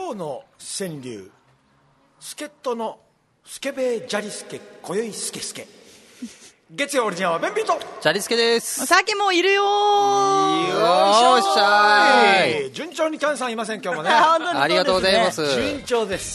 今日の川柳、助っ人のスケベジャリスケ今宵スケスケ。月曜オリジナルはベンビートチャリスケです。 さっきもいるよー。 よっしゃーい。 順調にキャンさんいません今日もね。 ありがとうございます。 順調です。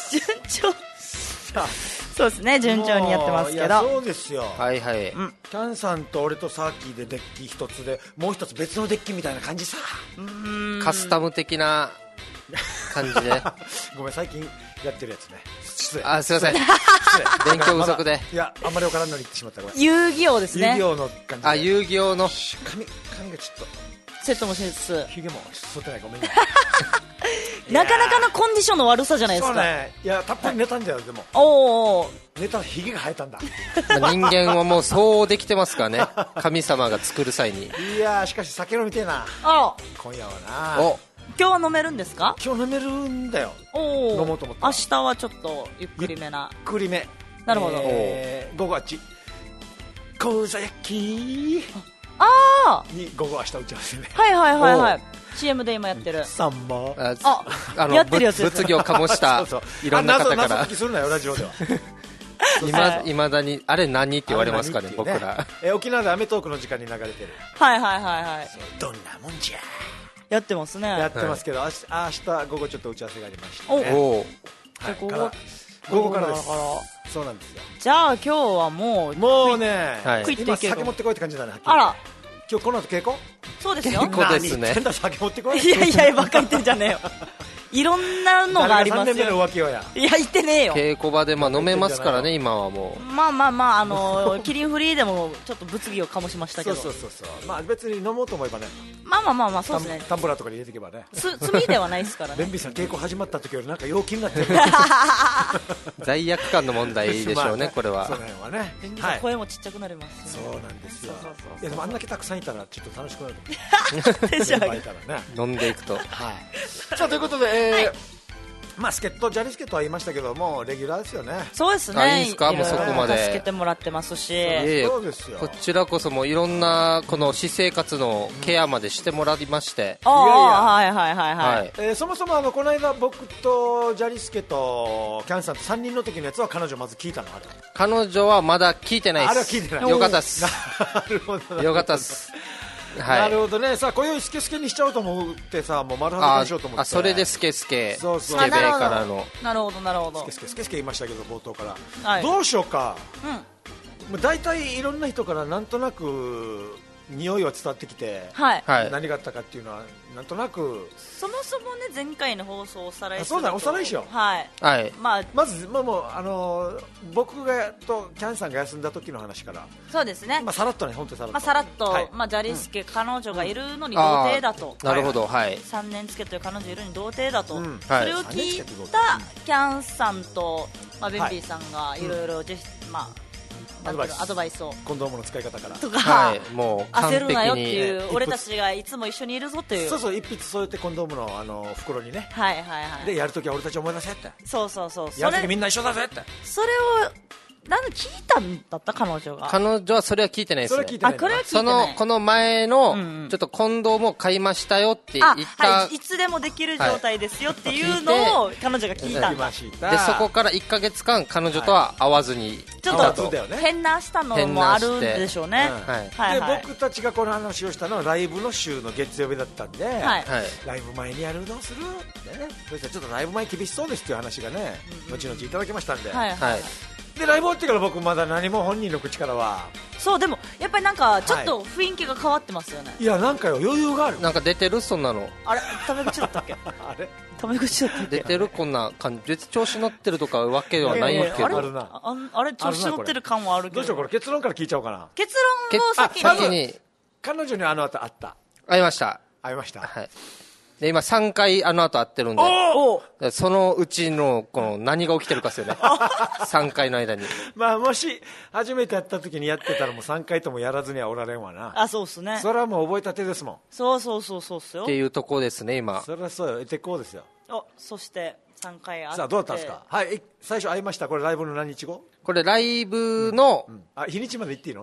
順調。そうですね、順調にやってますけど。 いやそうですよ。 はいはい、 キャンさんと俺とサーキーでデッキ一つでもう一つ別のデッキみたいな感じさ。 カスタム的な感じでごめん最近やってるやつね。失礼。 あ、すいません。 失礼。 勉強不足で。 いやあんまり分からんのに言ってしまった。これ遊戯王ですね。 遊戯王の感じで。 あ、遊戯王の髪がちょっとセットもしつつヒゲも剃ってない。ごめんね。 なかなかのコンディションの悪さじゃないですか。 そうね。いやたっぷり寝たんだよ。でもおー寝たらヒゲが生えたんだ。 人間はもうそうできてますからね。神様が作る際に。 いやしかし酒飲みてえなあら、 今夜はな。 お、 今日は飲めるんですか？ 今日飲めるんだよ。 おー飲もうと思った明日はちょっとゆっくりめな。 ゆっくりめ。 なるほど。 午後あっち小座焼きあに午後明日打ち合わせね。 あ、はいはいはいはい。CM で今やってる。 サンマ。 やってるやつです。 物議を醸したそうそういろんな方か謎ら解きするなよラジオでは。 いまだにあれ何って言われますかね、僕ら。 沖縄でアメトークの時間に流れてる。 はいはいはいはい。 どんなもんじゃやってますね。 やってますけど、明日午後ちょっと打ち合わせがありまして、 おね。 お、 はい午後からです。そうなんですよ。 じゃあ今日はもうもうね、 はい今食いっていける酒持ってこいって感じだね。 あら、 今日この後稽古？ そうですよ。 稽古ですね。 何言ってんだ酒持ってこい。 いやいやばっか言ってんじゃねえよ。いろんなのがあります誰が3年目のよ。 浮気よや。 いや言ってねえよ。 稽古場でまあ飲めますからね、今はもう。 まあまあまあキリンフリーでもちょっと物議を醸しましたけど。 そうそうそうそう。まあ別に飲もうと思えばね。 まあまあまあまあそうですね。 タンブラーとかに入れていけばね。 罪ではないですからね。 ベンビーさん稽古始まった時よりなんか陽気になってる。 罪悪感の問題でしょうね、これは。 その辺はね。 全然声もちっちゃくなりますそうなんですよ。 そういやでもあんだけたくさんいたらちょっと楽しくなる。 でしょうね。 いたらね。 飲んでいくと。 はい。さあということで、まあ助っ人ジャリスケとは言いましたけどもレギュラーですよね。 そうですあ、いいね。 ですか、もうそこまで助けてもらってますし。 そうですよ。 こちらこそもういろんなこの私生活のケアまでしてもらいまして。 ああ、はいはいはいははい。 い。 そもそもこの間僕とジャリスケとキャンさんと3人の時のやつは彼女まず聞いたのあれ。 彼女はまだ聞いてないです。 あれは聞いてない。 よかったっす。 なるほど。 よかったっす。はい。 なるほどね。さあ今宵スケスケにしちゃおうと思ってさ、もう丸裸にしようと思って。 あ、それでスケスケ。 そうそう。 スケベからの。 なるほどなるほど。 スケスケスケスケ言いましたけど冒頭から、 はい。 どうしようか。 うん。 もう大体いろんな人からなんとなく匂いは伝わってきて、 はい。 はい。 何があったかっていうのはなんとなく。 そもそもね、前回の放送をおさらいすると。 そうだおさらいしよう。 はい。 はい。 まあまず、もう僕がとキャンさんが休んだ時の話から、 そうですね。 まあさらっとね、本当にさらっと。 まあさらっと、 はいまあジャリスケ彼女がいるのに童貞だと。 なるほど、はい。 3年つけてる彼女いるのに童貞だと、 うんはいそれを聞いたキャンさんと、まあ、ベンビーさんがいろいろまあなんていうのアドバイスをコンドームの使い方から。 とか、 はい。もう完璧に。 焦るなよっていう俺たちがいつも一緒にいるぞっていう。 そうそう一筆添えてコンドームの袋にね。 はいはいはい。 でやるときは俺たち思い出せって。 そうそうそう。 やるときみんな一緒だぜって。 それを聞いたんだった彼女が。 彼女はそれは聞いてないですね。 それは聞いてない。 あ、これは聞いてない。 この前の、 うんうんちょっとコンドームを買いましたよって言あ、 った、 はい、いつでもできる状態ですよっていうのを彼女が聞いたんだ。 でそこから1ヶ月間彼女とは会わずに、 ちょっとそうだよね変なしたのもあるんでしょうね。 変はいはいはいで僕たちがこの話をしたのはライブの週の月曜日だったんで、 はいはいライブ前にやるどうするってね、そしたらちょっとライブ前厳しそうですっていう話がね、後々いただきましたんで、 はいはいでライブ終わってから僕まだ何も本人の口からは、 そうでもやっぱりなんかちょっと雰囲気が変わってますよね。 いやなんかよ余裕がある。 なんか出てるそんなのあれタメ口だったっけ？ あれタメ口だったっけ？ 出てるこんな感じ別に調子乗ってるとかわけではないんですけあれどあるなあれ調子乗ってる感はあるけど。 どうしようこれ結論から聞いちゃおうかな。 結論を先に。 先に彼女にあの後会った会いました。 会いました。 はい。で今3回あの後会ってるんで、 おおでそのうちのこの何が起きてるかですよね。3回の間に。 まあもし初めて会った時にやってたらもう3回ともやらずにはおられんわな。 あ、そうっすね。 それはもう覚えたてですもん。 そうそうそうそうっすよって。いうとこですね今。 それはそうよ、得てこうですよ。 お、そして3回あって。 さあどうだったんですか。はい、最初会いました。これライブの何日後？ これライブの、 あ、日にちまで言っていいの？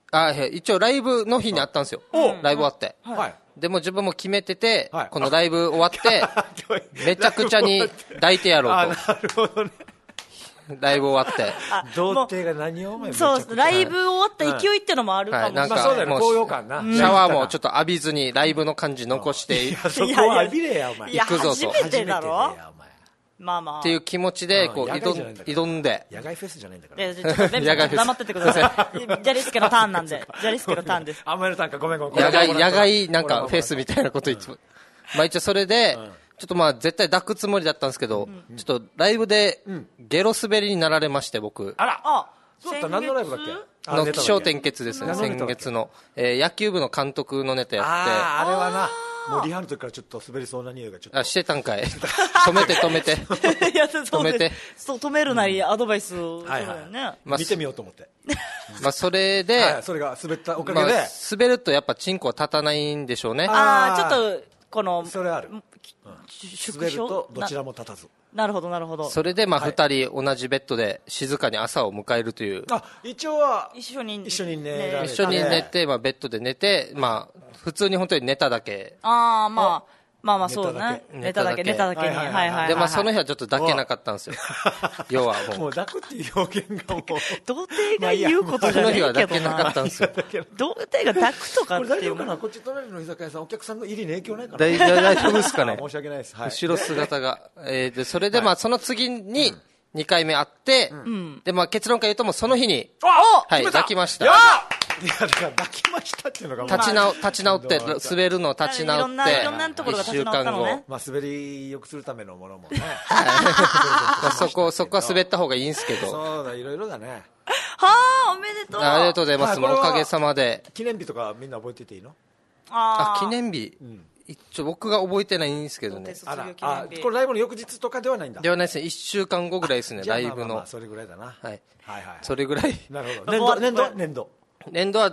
一応ライブの日にあったんですよ。ライブ終わって。 はい。 でも自分も決めてて、 はいこのライブ終わって、めちゃくちゃに抱いてやろあ、 うなるほどね。 と。ライブ終わって。 童貞が何をお前そう、ライブ終わった勢いってのもあるかもしれない。 はいなんかまあそうだよね、 もう高揚感な。 シャワーもちょっと浴びずにライブの感じ残していや、そこは浴びれや、お前。 いや、 行くぞと初めてだろ初めてやお前まあまあ。 っていう気持ちで、こう、 野外じゃないんだから挑んで、 野外フェスじゃないんだから。 ちょっとベンビーさん黙っててください。ジャリスケのターンなんで。ジャリスケのターンです。 あんまりの単価ごめんごめん。 野外なんかフェスみたいなこと言って、まあ一応それで、ちょっとまあ絶対抱くつもりだったんですけど、ちょっとライブでゲロ滑りになられまして、僕。 あら、 あ、 そうだった、何のライブだっけの気象転結ですね、 何のネタだっけ先月の。野球部の監督のネタやって、 ああ、あれはな、もうリハの時からちょっと滑りそうな匂いがちょっと。 してたんかい。止めて。 いや、そう止めてそう、止めるなりアドバイス、そうだはいはいよね。 まあ見てみようと思って。 まあそれはい、 で、 それが滑ったおかげまあで、 滑るとやっぱチンコは立たないんでしょうね。 ああ、ちょっと、この、 それある。 縮滑ると小どちらも立たず。 なるほど、なるほど。 それでまあはい二人同じベッドで静かに朝を迎えるという。 あ、一応は、 一緒に一緒に寝られて一緒に寝て、まあベッドで寝て、まあ普通に本当に寝ただけ。 ああ、まあ、そうね。 寝寝ただけ、 ただけ寝ただけに。 はいはいはいはいはいはい。 でまあその日はちょっと抱けなかったんですよ。要はもう。 もう抱くっていう表現がもう。 童貞が言うことじゃないけどその日は抱けなかったんですよ。 童貞が抱くとかこっていうれ大丈夫かな、こっち隣の居酒屋さん、お客さんの入りに影響ないかな。 大丈夫ですかね。 申し訳ないです。はい。 後ろ姿が。で、それでまあその次に2回目会って、でまあ結論から言うともうその日に、はい、抱きました。 やいや、だから抱きましたっていうのがもう立ち直って、滑るの立ち直って、 いろんなところが立ち直ったのね。 まあ、滑り良くするためのものもね。 まあそこは滑った方がいいんですけど。 そうだ、いろいろだね。 はあ、おめでとう。 ありがとうございます。 はいこれはおかげさまで。 記念日とかみんな覚えてていいの？ あ記念日、一応僕が覚えてないんですけどね。 卒業記あ、 念日。 これライブの翌日とかではないんだ。 ではないですね。1週間後ぐらいですね、 じゃあライブの。 それぐらいだな。はいはい。 はい。 それぐらい。 なるほど。年度。 年度は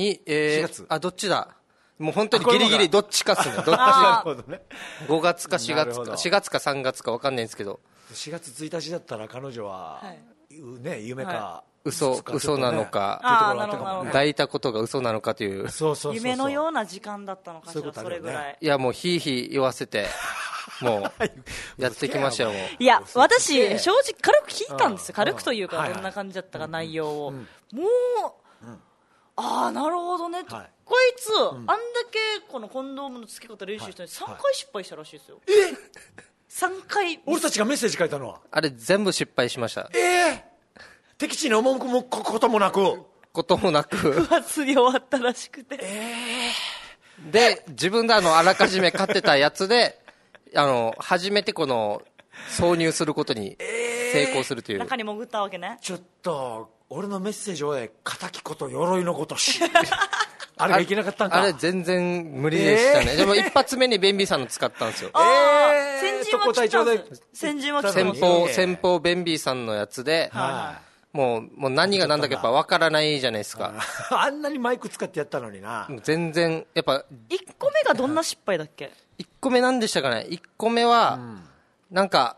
4 月どっちだもう本当にギリギリどっちかっすね。どっちなるほどね。 5月か4 なるほど月か、4月か3月か分かんないんですけど、 4月1日だったら彼女は、ね、夢か、 嘘なのか、 ああ、なるほど、なるほど。 抱いたことが嘘なのかという。 そう夢のような時間だったのかしら、 そういうことあるよねそれぐらい。 いやもうひいひい言わせて、もう、やってきましたよ、もう。 いや、私、正直軽く聞いたんですよ。 うん軽くというか、 はいはいどんな感じだったか、内容を。もう、ああ、なるほどね。 はいこいつ、あんだけこのコンドームの付け方練習したのに3回失敗したらしいですよ。3回。 俺たちがメッセージ書いたのは、 あれ全部失敗しました。 敵地に赴くこともなく、 こともなく。 不発に終わったらしくて。 で、自分であらかじめ買ってたやつで、初めてこの、挿入することに成功するという。 中に潜ったわけね。 ちょっと、俺のメッセージを敵こと鎧のごとし。あれがいけなかったんか。 あれ全然無理でしたね。でも一発目にベンビーさんの使ったんですよ。 ああ、先陣は特攻隊長で先陣は来た先んです方ベンビーさんのやつで、もう何が何だかやっぱ分からないじゃないですか。 あんなにマイク使ってやったのにな。 全然、やっぱ、 1個目がどんな失敗だっけ 1個目なんでしたかね。1個目は、なんか、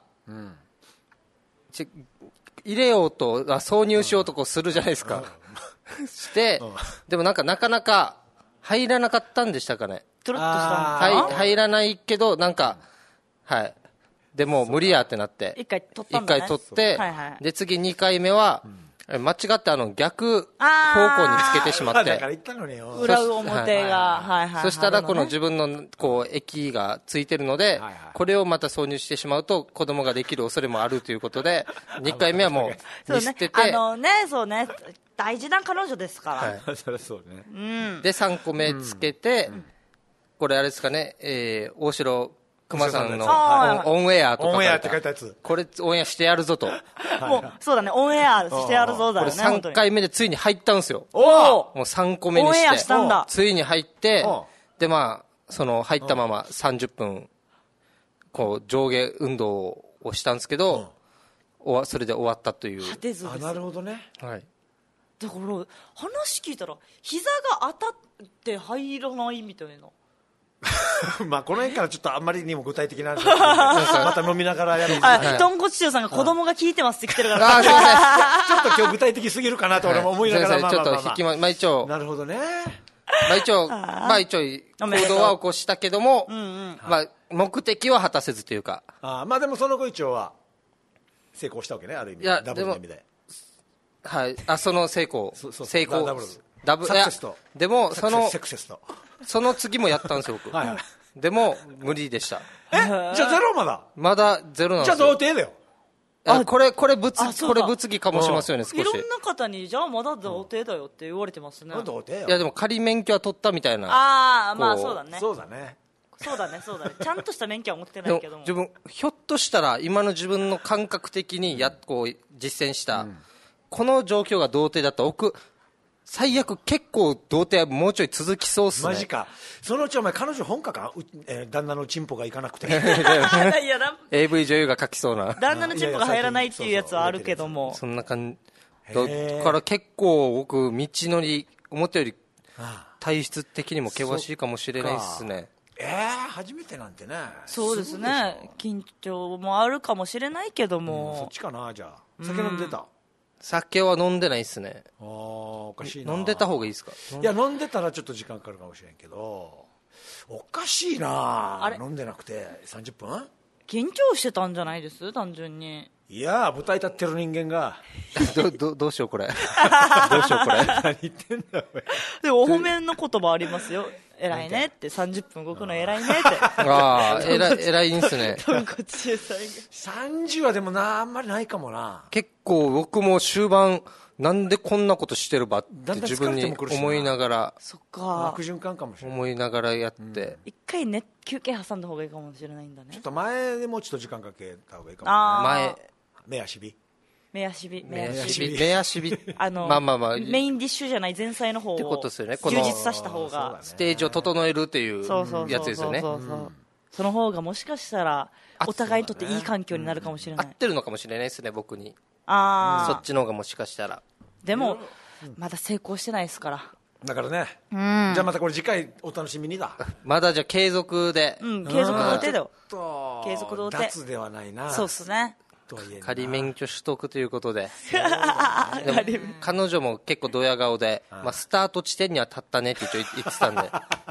入れようと、挿入しようとこうするじゃないですか。して、でもなんかなかなか入らなかったんでしたかね。 トゥルッとしたのかな入らないけど、なんか、はい。でもう無理やってなって。 一回取ったんだね一回取って、 はいはいで次2回目は、間違って逆方向につけてしまっだからて。 言ったのによ。 裏表が、はいはい。 そしたらこのなる自分のこう液がついてるので、これをまた挿入してしまうと子供ができる恐れもあるということで、2回目はもうほどね。 見捨てて、 そうね。大事な彼女ですから。 はいそりゃそうね。 で3個目つけて、これあれですかね、大城熊さんのはいオンエアとオンエアっか書いたて書いたやつ。 これオンエアしてやるぞと。 もう、そうだね、オンエアしてやるぞだこれよね、本当 3 に。 回目でついに入ったんですよ。 おもう3個目にオンエアし、 してたんだ。 ついに入ってお、 でまあ、その入ったまま30分、こう上下運動をしたんですけど、それで終わったという。 果てずあ、 です。 なるほどね。 はい。 だから、話聞いたら、膝が当たって入らないみたいな。 まあこの辺からちょっとあんまりにも具体的な話になってまた飲みながらやるんですけど豚骨中さんが子供が聞いてますって来てるから。 あー、すいません。 ちょっと今日具体的すぎるかなと俺も思いながら、まあちょっまあまあまと引きま、まあ一応、 あなるほどね。 まあ一応、行動は起こしたけども、まあ目的は果たせずというか。 まあでもその後一応は成功したわけね、ある意味。 いやダブルの意味で。 はい。その成功。 そう成功。 ダブルいやサクセスとでも、 セクセスと。 その次もやったんですよ、僕。 はいはい。 でも、無理でした。 じゃあゼロまだ。 まだゼロなんじゃあですよ。 童貞だよ。 これそうだ物議かもしれませんよね、少し。 いろんな方に、じゃあまだ童貞だよって言われてますね。 童貞よ。 いや、でも仮免許は取ったみたいな。 ああ、まあこうそうだね。 そうだね。 そうだね。ちゃんとした免許は持ってでもないけども。 自分、ひょっとしたら、今の自分の感覚的にこう、実践した、この状況が童貞だったら、最悪結構童貞はもうちょい続きそうっすね。 マジか。そのうちお前彼女本家か、旦那のチンポがいかなくて。 いや、 AV 女優が書きそうな。 旦那のチンポが入らないっていうやつはあるけども。 そんな感じ。 へーだから結構僕、道のり、思ったよりあ体質的にも険しいかもしれないっすね。 初めてなんてね。 そうですね。緊張もあるかもしれないけどそっも。 ちかな、じゃあ。酒飲んでた。 酒は飲んでないっすね。 おかしいな。 飲んでた方がいいですか？ いや、飲んでたらちょっと時間かかるかもしれんけど、おかしいな。 あれ飲んでなくて30分。 緊張してたんじゃないです単純に。 いや舞台立ってる人間がどうしようこれ。どうしようこれ。 何言ってんだお前。 でもお褒めの言葉ありますよ。偉いねって30分動くの偉いねって。 ああ、偉いんすね。 豚骨中さんが。 30はでもな、あんまりないかもな。 結構僕も終盤、なんでこんなことしてるばってだんだん自分に疲れてもくるしな思いながら、 そっか悪。循環かもしれない。 思いながらやって。 一回ね、休憩挟んだ方がいいかもしれないんだねちょっ。と前でもうちょっと時間かけた方がいいかも、ね。 あー前、 目足火。 目足火。 目足火。まあまあまあ、 メインディッシュじゃない前菜の方をってことですよね充実させた方が。 ステージを整えるっていうやつですよね。 その方がもしかしたらお互いにとっていい環境になるかもしれない。 合ってるのかもしれないですね、僕に。 ああ。 そっちの方がもしかしたら。 でも、まだ成功してないですから。 だからね、じゃあまたこれ次回お楽しみにだ。 まだじゃあ継続で。 継続童貞だよ。継継続童貞脱ではないな。 そうっすね。 とはいえな仮免許取得ということで。でも彼女も結構ドヤ顔で、まあスタート地点には立ったねって一応言ってたんで。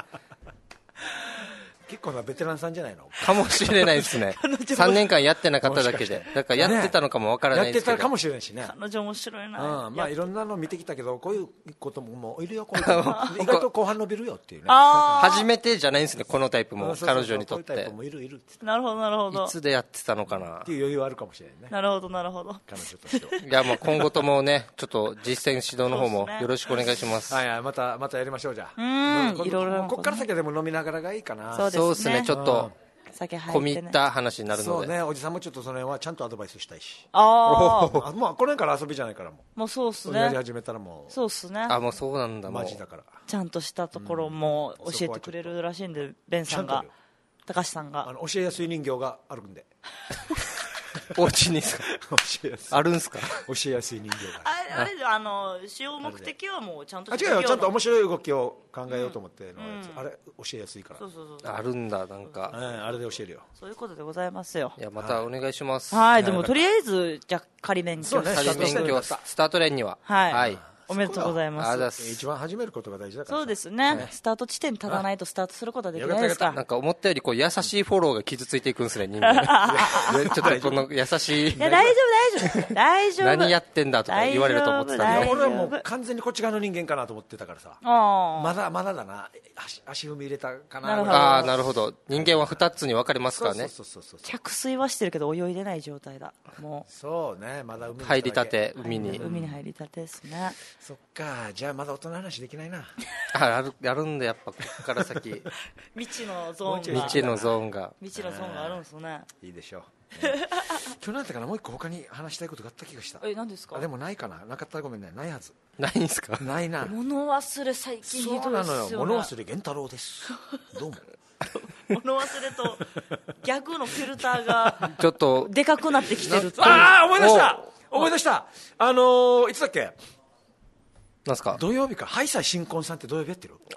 結構なベテランさんじゃないの。 かもしれないですね。3年間やってなかっただけで。だからやってたのかもわからないですけど。 やってたかもしれないしね。 彼女面白いな。 まあいろんなの見てきたけど、こういうこともいるよ、こういうこと意外と後半伸びるよっていうね。 初めてじゃないんですね、このタイプも。彼女にとってこういうタイプ。もいるってなるほど、なるほどい。つでやってたのかな。 っていう余裕はあるかもしれないね。 なるほど、なるほど。 彼女としては。 いや、もう今後ともね、ちょっと実践指導の方もよろしくお願いします。 はいはい、またやりましょうじゃあ。 いろいろ。 こっから先はでも飲みながらがいいかな。 そうですね、ちょっと酒入込み入った話になるので。 そうね、おじさんもちょっとその辺はちゃんとアドバイスしたいし。 ああ。 まあこの辺から遊びじゃないからももうそうっすう。やりね。 始めたらもそうっすね。 あ、もうそうなんだ、もうマジだから。 ちゃんとしたところも教えてくれるらしいんで、ベンさんがちゃんと、 高橋さんが。 教えやすい人形があるんで。 お家にですか？ 教えやすい。 あるんすか？ 教えやすい人形が。 あれ、使用目的はもうちゃんとあ、違うよ、ちゃんと面白い動きを考えようと思ってのやつ。あれ、教えやすいから。 そうそうそう。 あるんだ、なんか。 あれで教えるよ。 そういうことでございますよ。 いや、またお願いします。 はい、でもとりあえず、じゃあ仮免許。 そうね仮免許スタートレーンには。 はい。おめでとうございます。 あざっす。 一番始めることが大事だから。 そうですね。スタート地点に立たないとスタートすることはできないですかなんか思ったよりこう優しいフォローが傷ついていくんですね、人間。ちょっとこの優しい。 いや、大丈夫。大丈夫。 何やってんだとか言われると思ってたんで。 俺はもう完全にこっち側の人間かなと思ってたからさ。 あまだだな。足踏み入れたかな。 なるほどああ、なるほど。人間は2つに分かれますからね。 そう。 着水はしてるけど泳いでない状態だ。もそうね、まだ海に入りたて、海う、 に。 海に入りたてですね。 そっか、じゃあまだ大人の話できないな。 やるんで、やっぱこっから先。 未知のゾーンが。 未知のゾーンが。 未知のゾーンがあるんですね。 いいでしょう。今日なんてかな、もう一個他に話したいことがあった気がした。 何ですか？ でもないかな。なかったらごめんね。ないはず。 ないんすか？ ないな。 物忘れ最近ひどいそうなのよ。 ですよね。 物忘れ源太郎です。どうも。 物忘れとギャグのフィルターがちょっと、 でかくなってきてるっていう。 ああ、思い出したいつだっけ。 なんすか？ 土曜日か。ハイサイ新婚さんって土曜日やってる？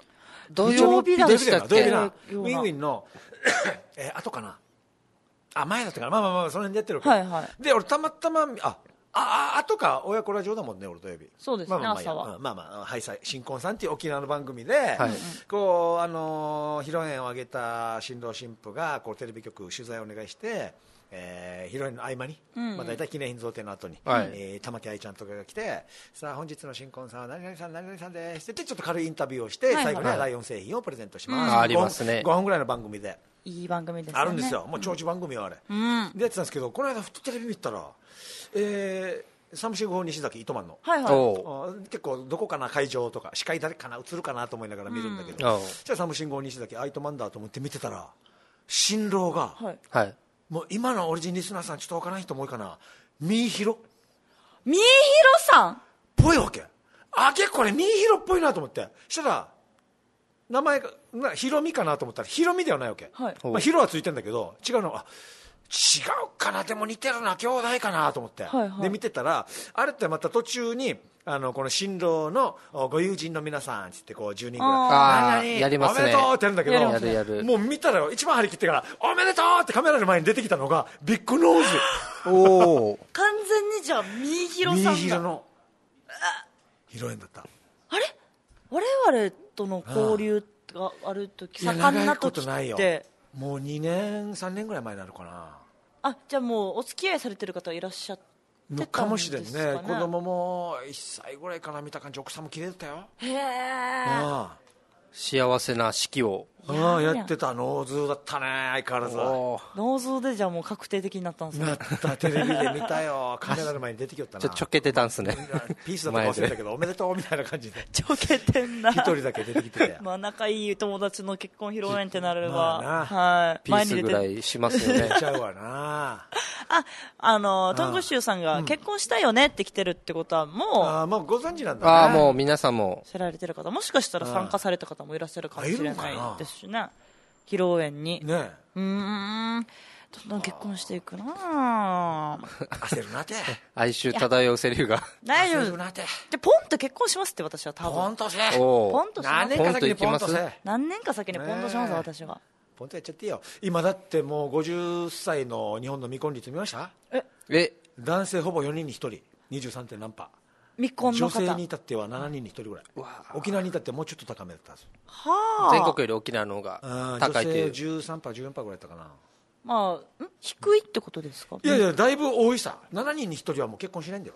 土曜日でしたっけ。 土曜日なウィンウィンの後かな前だったからまあその辺でやってるわけ、 はいはい。 で俺たまたま後か親子ラジオだもんね俺土曜日。 そうですね、朝は。 はい新婚さんっていう沖縄の番組で、こう披露宴を挙げた新郎新婦がこうテレビ局取材をお願いして、披露宴の合間に、大体記念品贈呈の後に、玉木愛ちゃんとかが来て、さあ本日の新婚さんは何々さん何々さんですってちょっと軽いインタビューをして、最後にはライオン製品をプレゼントします、 ありますね。 5分ぐらいの番組でいい番組ですね。 あるんですよ、もう長寿番組はあれ、でやってたんですけど、この間ふとテレビ見たらサムシング4西崎糸満の、結構どこかな会場とか司会誰かな映るかなと思いながら見るんだけど、じゃあサムシング4西崎糸満だと思って見てたら、新郎が、もう今のオリジンリスナーさんちょっとわからない人も多いかな、ミーヒロさんっぽいわけ。結構ねミーヒロっぽいなと思って、したら名前がヒロミかなと思ったらヒロミではないわけ、ヒロはついてんだけど違うの、違うかな、でも似てるな、兄弟かなと思って、で見てたら、あれってまた途中にこの新郎のご友人の皆さんつってこう10人ぐらいやりますね、 おめでとうってやるんだけど、もう見たら一番張り切ってからおめでとうってカメラの前に出てきたのがビッグノーズ完全にじゃあミーヒロさんが、 ミーヒロの披露宴だった。 あれ我々との交流がある時、盛んな時ってもう2年3年ぐらい前になるかな。 じゃあもうお付き合いされてる方いらっしゃってたんですかね。 かもしれんね。子供も1歳ぐらいから見た感じ、奥さんも綺麗だったよ。 へえ。 幸せな式をやってた。ノーズだったね、相変わらず。 ノーズでじゃあもう確定的になったんですね。 なった、テレビで見たよ。カメラの前に出てきよったな。 ちょけてたんすね。 ピースだと忘れたけどおめでとうみたいな感じでちょけてんな。 一人だけ出てきてて仲いい友達の結婚披露宴ってなれば、 ピースぐらいしますよね。 ちゃうわな。 トングシュウさんが結婚したいよねって来てるってことはもうご存知なんだね。 もう皆さんも知られてる方、もしかしたら参加された方もいらっしゃるかもしれないですしね、披露宴に。どんどん結婚していくな。 焦るなて。 哀愁漂うセリフが。 大丈夫。じゃポンと結婚しますって、私は多分。 ポンとせ。 ポンとします。 何年か先にポンとせ。 何年か先にポンとします、私は。 ポンとやっちゃっていいよ。今だってもう50歳の日本の未婚率見ました？男性ほぼ4人に1人、23. 点何パー。 未婚の方。 女性に至っては7人に1人ぐらい。沖縄に至ってはもうちょっと高めだったんです。 全国より沖縄の方が高いという。 女性 13%、14% ぐらいだったかな。 低いってことですか？ いやいや、だいぶ多いさ。7人に1人はもう結婚しないんだよ。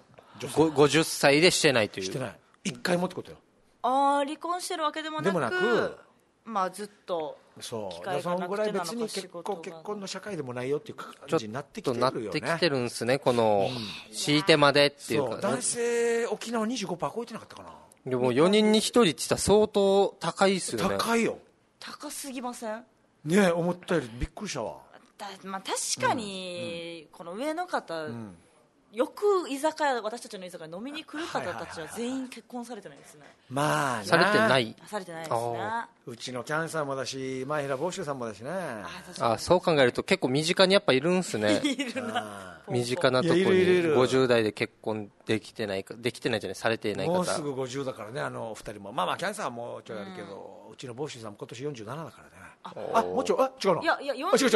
50歳でしてないという。 してない。1回もってことよ。 離婚してるわけでもなく、ずっと機会がなくてなのか、 そのぐらい別に結婚の社会でもないよっていう感じになってきてるよね。 ちょっとなってきてるんですね、この敷いてまでっていうか。 男性沖縄 25% 超えてなかったかな。 でも4人に1人って言ったら相当高いですよね。 高いよ。 高すぎません？ ねえ、思ったよりびっくりしたわ。 確かにこの上の方、よく私たちの居酒屋に飲みに来る方たちは全員結婚されてないですね。 されてないですね。 うちのキャンさんもだし、前平坊州さんもだしね。 そう考えると結構身近にやっぱいるんすね。 いるな。 身近なとこに50代で結婚できてないじゃない、されていない方。 もうすぐ50だからね、お二人も。キャンさんはもうちょいあるけど、うちの坊州さんも今年47だからね。もうちょい、違うの。 いや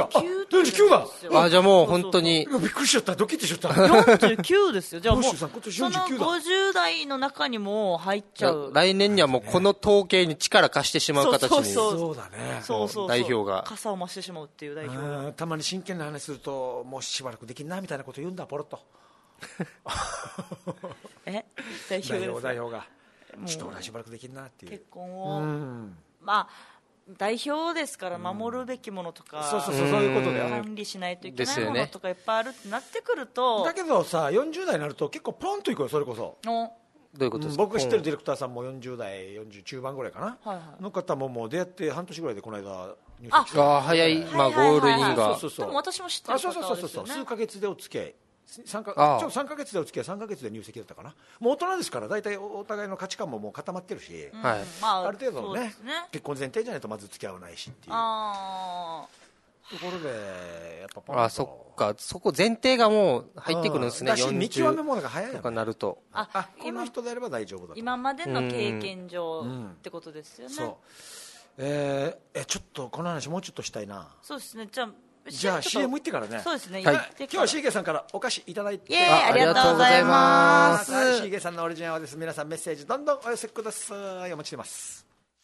49だ。 じゃあもう本当にびっくりしちゃった、ドキッとしちゃった。 49ですよ。じゃあもう坊州さん今年49だ。 その50代の中にも入っちゃう。 来年にはもうこの統計に力貸してしまう形に。 そうだね。 代表が傘を増してしまうっていう代表。 たまに真剣な話すると、もうしばらくできんなみたいなこと言うんだ、ポロッと。代表がちょっと俺はしばらくできんなっていう。 結婚を代表ですから守るべきものとか、 そういうことだよ。 管理しないといけないものとかいっぱいあるってなってくると。 だけどさ、40代になると結構ポンといくよ、それこそ。 どういうことですか？ 僕知ってるディレクターさんも40代40中盤ぐらいかな、の方ももう出会って半年ぐらいでこの間入籍して。 早い、ゴールインが。 でも私も知ってる方ですよね。 数ヶ月でお付き合い、3ヶ月でお付き合い、3ヶ月で入籍だったかな。もう大人ですから、大体お互いの価値観ももう固まってるし、ある程度ね、結婚前提じゃないとまず付き合わないしっていうところで、やっぱポンと。 そっか、そこ前提がもう入ってくるんですね。 見極めものが早いとかなると、 この人であれば大丈夫だと。 今までの経験上ってことですよね。 ちょっとこの話もうちょっとしたいな。 そうですね。 じゃあ CM 行ってからね。 そうですね。 今日はシーゲさんからお菓子いただいて、 ありがとうございます。 シーゲさんのオリジナルはです。皆さんメッセージどんどんお寄せください。お待ちしてます。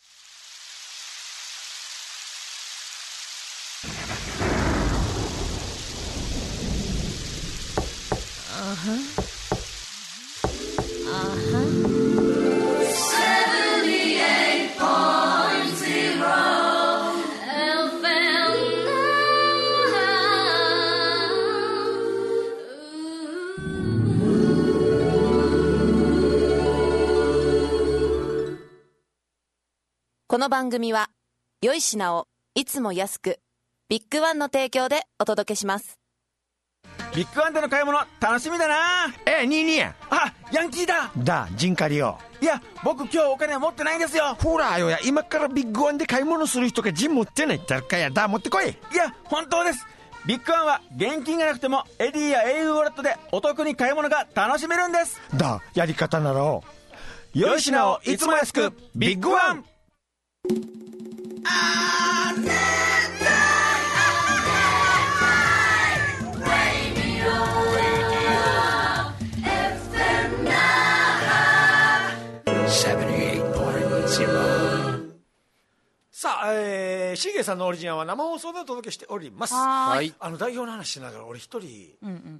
この番組は良い品をいつも安くビッグワンの提供でお届けします。 ビッグワンでの買い物楽しみだな。 ニーニーあ、ヤンキーだジンカリよ。 いや僕今日お金持ってないんですよ。 ほらよや、今からビッグワンで買い物する人がジン持ってないってかやだ、持ってこい。 いや本当です。ビッグワンは現金がなくてもエディや au ウォレットでお得に買い物が楽しめるんです。 やり方なら良い品をいつも安くビッグワン。さあ、シーゲさんのオリジナルは生放送でお届けしております。 はい。 代表の話しながら俺一人、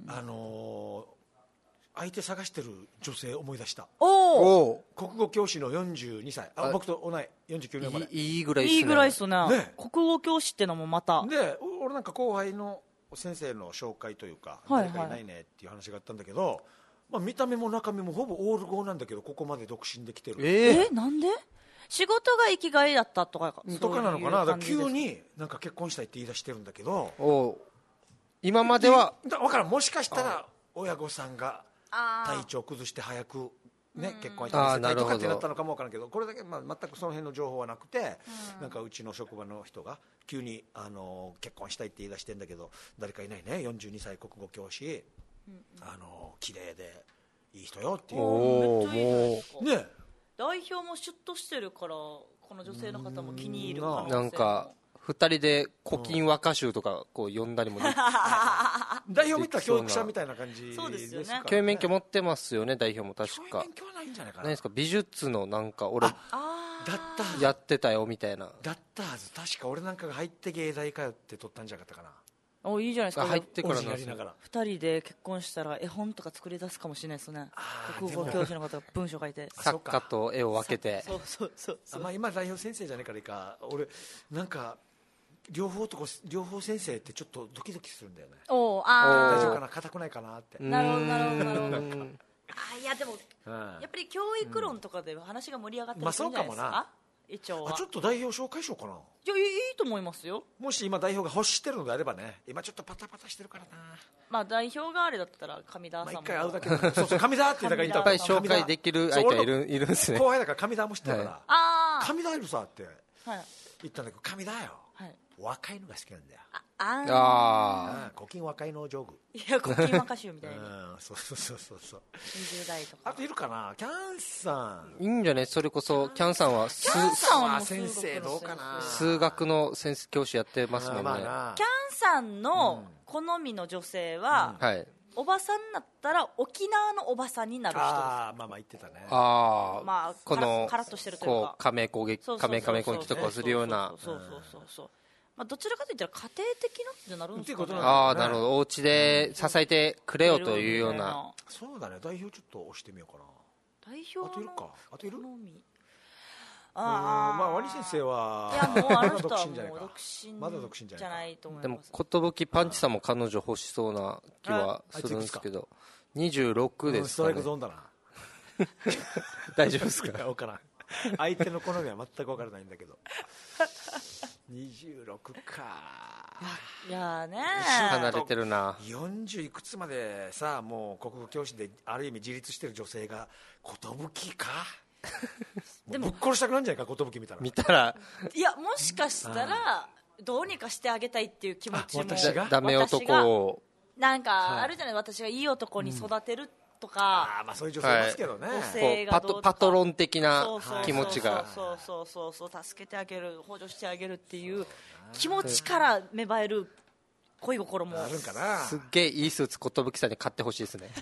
相手探してる女性思い出した。国語教師の42歳。僕と同い49年まで。 いいぐらいっすね。 いいぐらいっすね。国語教師ってのもまた。 で、俺なんか後輩の先生の紹介というか、誰かいないねっていう話があったんだけど、見た目も中身もほぼオール5なんだけど、ここまで独身で来てる。 なんで？仕事が生きがいだったとかなのかな。だから急になんか結婚したいって言い出してるんだけど、 今までは分からん、もしかしたら親御さんが体調崩して早くね、結婚したりとかってなったのかも分からんけど、これだけ全くその辺の情報はなくて、なんかうちの職場の人が急に結婚したいって言い出してんだけど、誰かいないね、42歳国語教師、綺麗でいい人よっていう。ね、 代表もシュッとしてるから、この女性の方も気に入る可能性も。 なんか2人で古今和歌集とかこう呼んだりも代表見たら教育者みたいな感じですか。 そうですよね。 教員免許持ってますよね、代表も確か。 教員免許はないんじゃないかな。 何ですか、美術のなんか俺やってたよみたいな。 だったはず。確か俺なんかが入って芸大通って取ったんじゃなかったかな。 いいじゃないですか。 入ってからやりながら 2人で結婚したら絵本とか作り出すかもしれないですね。国語教師の方が文章書いて作家と絵を分けて。 そう今代表先生じゃないからいいか。俺なんか両方先生ってちょっとドキドキするんだよね。大丈夫かな、硬くないかなって。 なるほどいやでもやっぱり教育論とかで話が盛り上がってるんじゃないですか。一応はちょっと代表紹介しようかな。 いや、いいと思いますよ。 もし今代表が欲してるのであればね。今ちょっとパタパタしてるからな。 代表があれだったら上田さんも一回会うだけでそう上田って言ったからいっぱい紹介できる相手がいるんですね。 後輩だから上田も知ってるから、上田いるさって言ったんだけど、上田よ、若いのが好きなんだよ。古今和歌の上手。 いや、古今和歌集みたいな。 そう 20代とか。 あといるかな、キャンさん。 いいんじゃない。それこそキャンさんは先生どうかな。 数学の先生教師やってますもんね。 キャンさんの好みの女性は、おばさんになったら沖縄のおばさんになる人です。 言ってたね。 このカラッとしてるというか、 亀攻撃とかするような。 どちらかといったら家庭的なってなるんですかね。 なるほど。お家で支えてくれよというような。 そうだね。代表ちょっと押してみようかな。 代表あといるか。あといる。 ワニ先生は、 いやもうあの人はもうまだ独身じゃないと思います。でも寿パンチさんも彼女欲しそうな気はするんですけど、26ですかね。 ストライクゾーンだな。 大丈夫ですか。 分からん。相手の好みは全く分からないんだけど。26か。 いやね、 離れてるな。 40いくつまでさ、もう国語教師である意味自立してる女性が寿か。でもぶっ殺したくなんじゃないか、寿見たら。 いや、もしかしたらどうにかしてあげたいっていう気持ちも。 ダメ男をなんかあるじゃない、私がいい男に育てるとか、 まあそういう女性いますけどね、 パトロン的な気持ちが、 そう助けてあげる、補助してあげるっていう気持ちから芽生える恋心もあるんかな。 すっげえいいスーツ寿さんに買ってほしいですね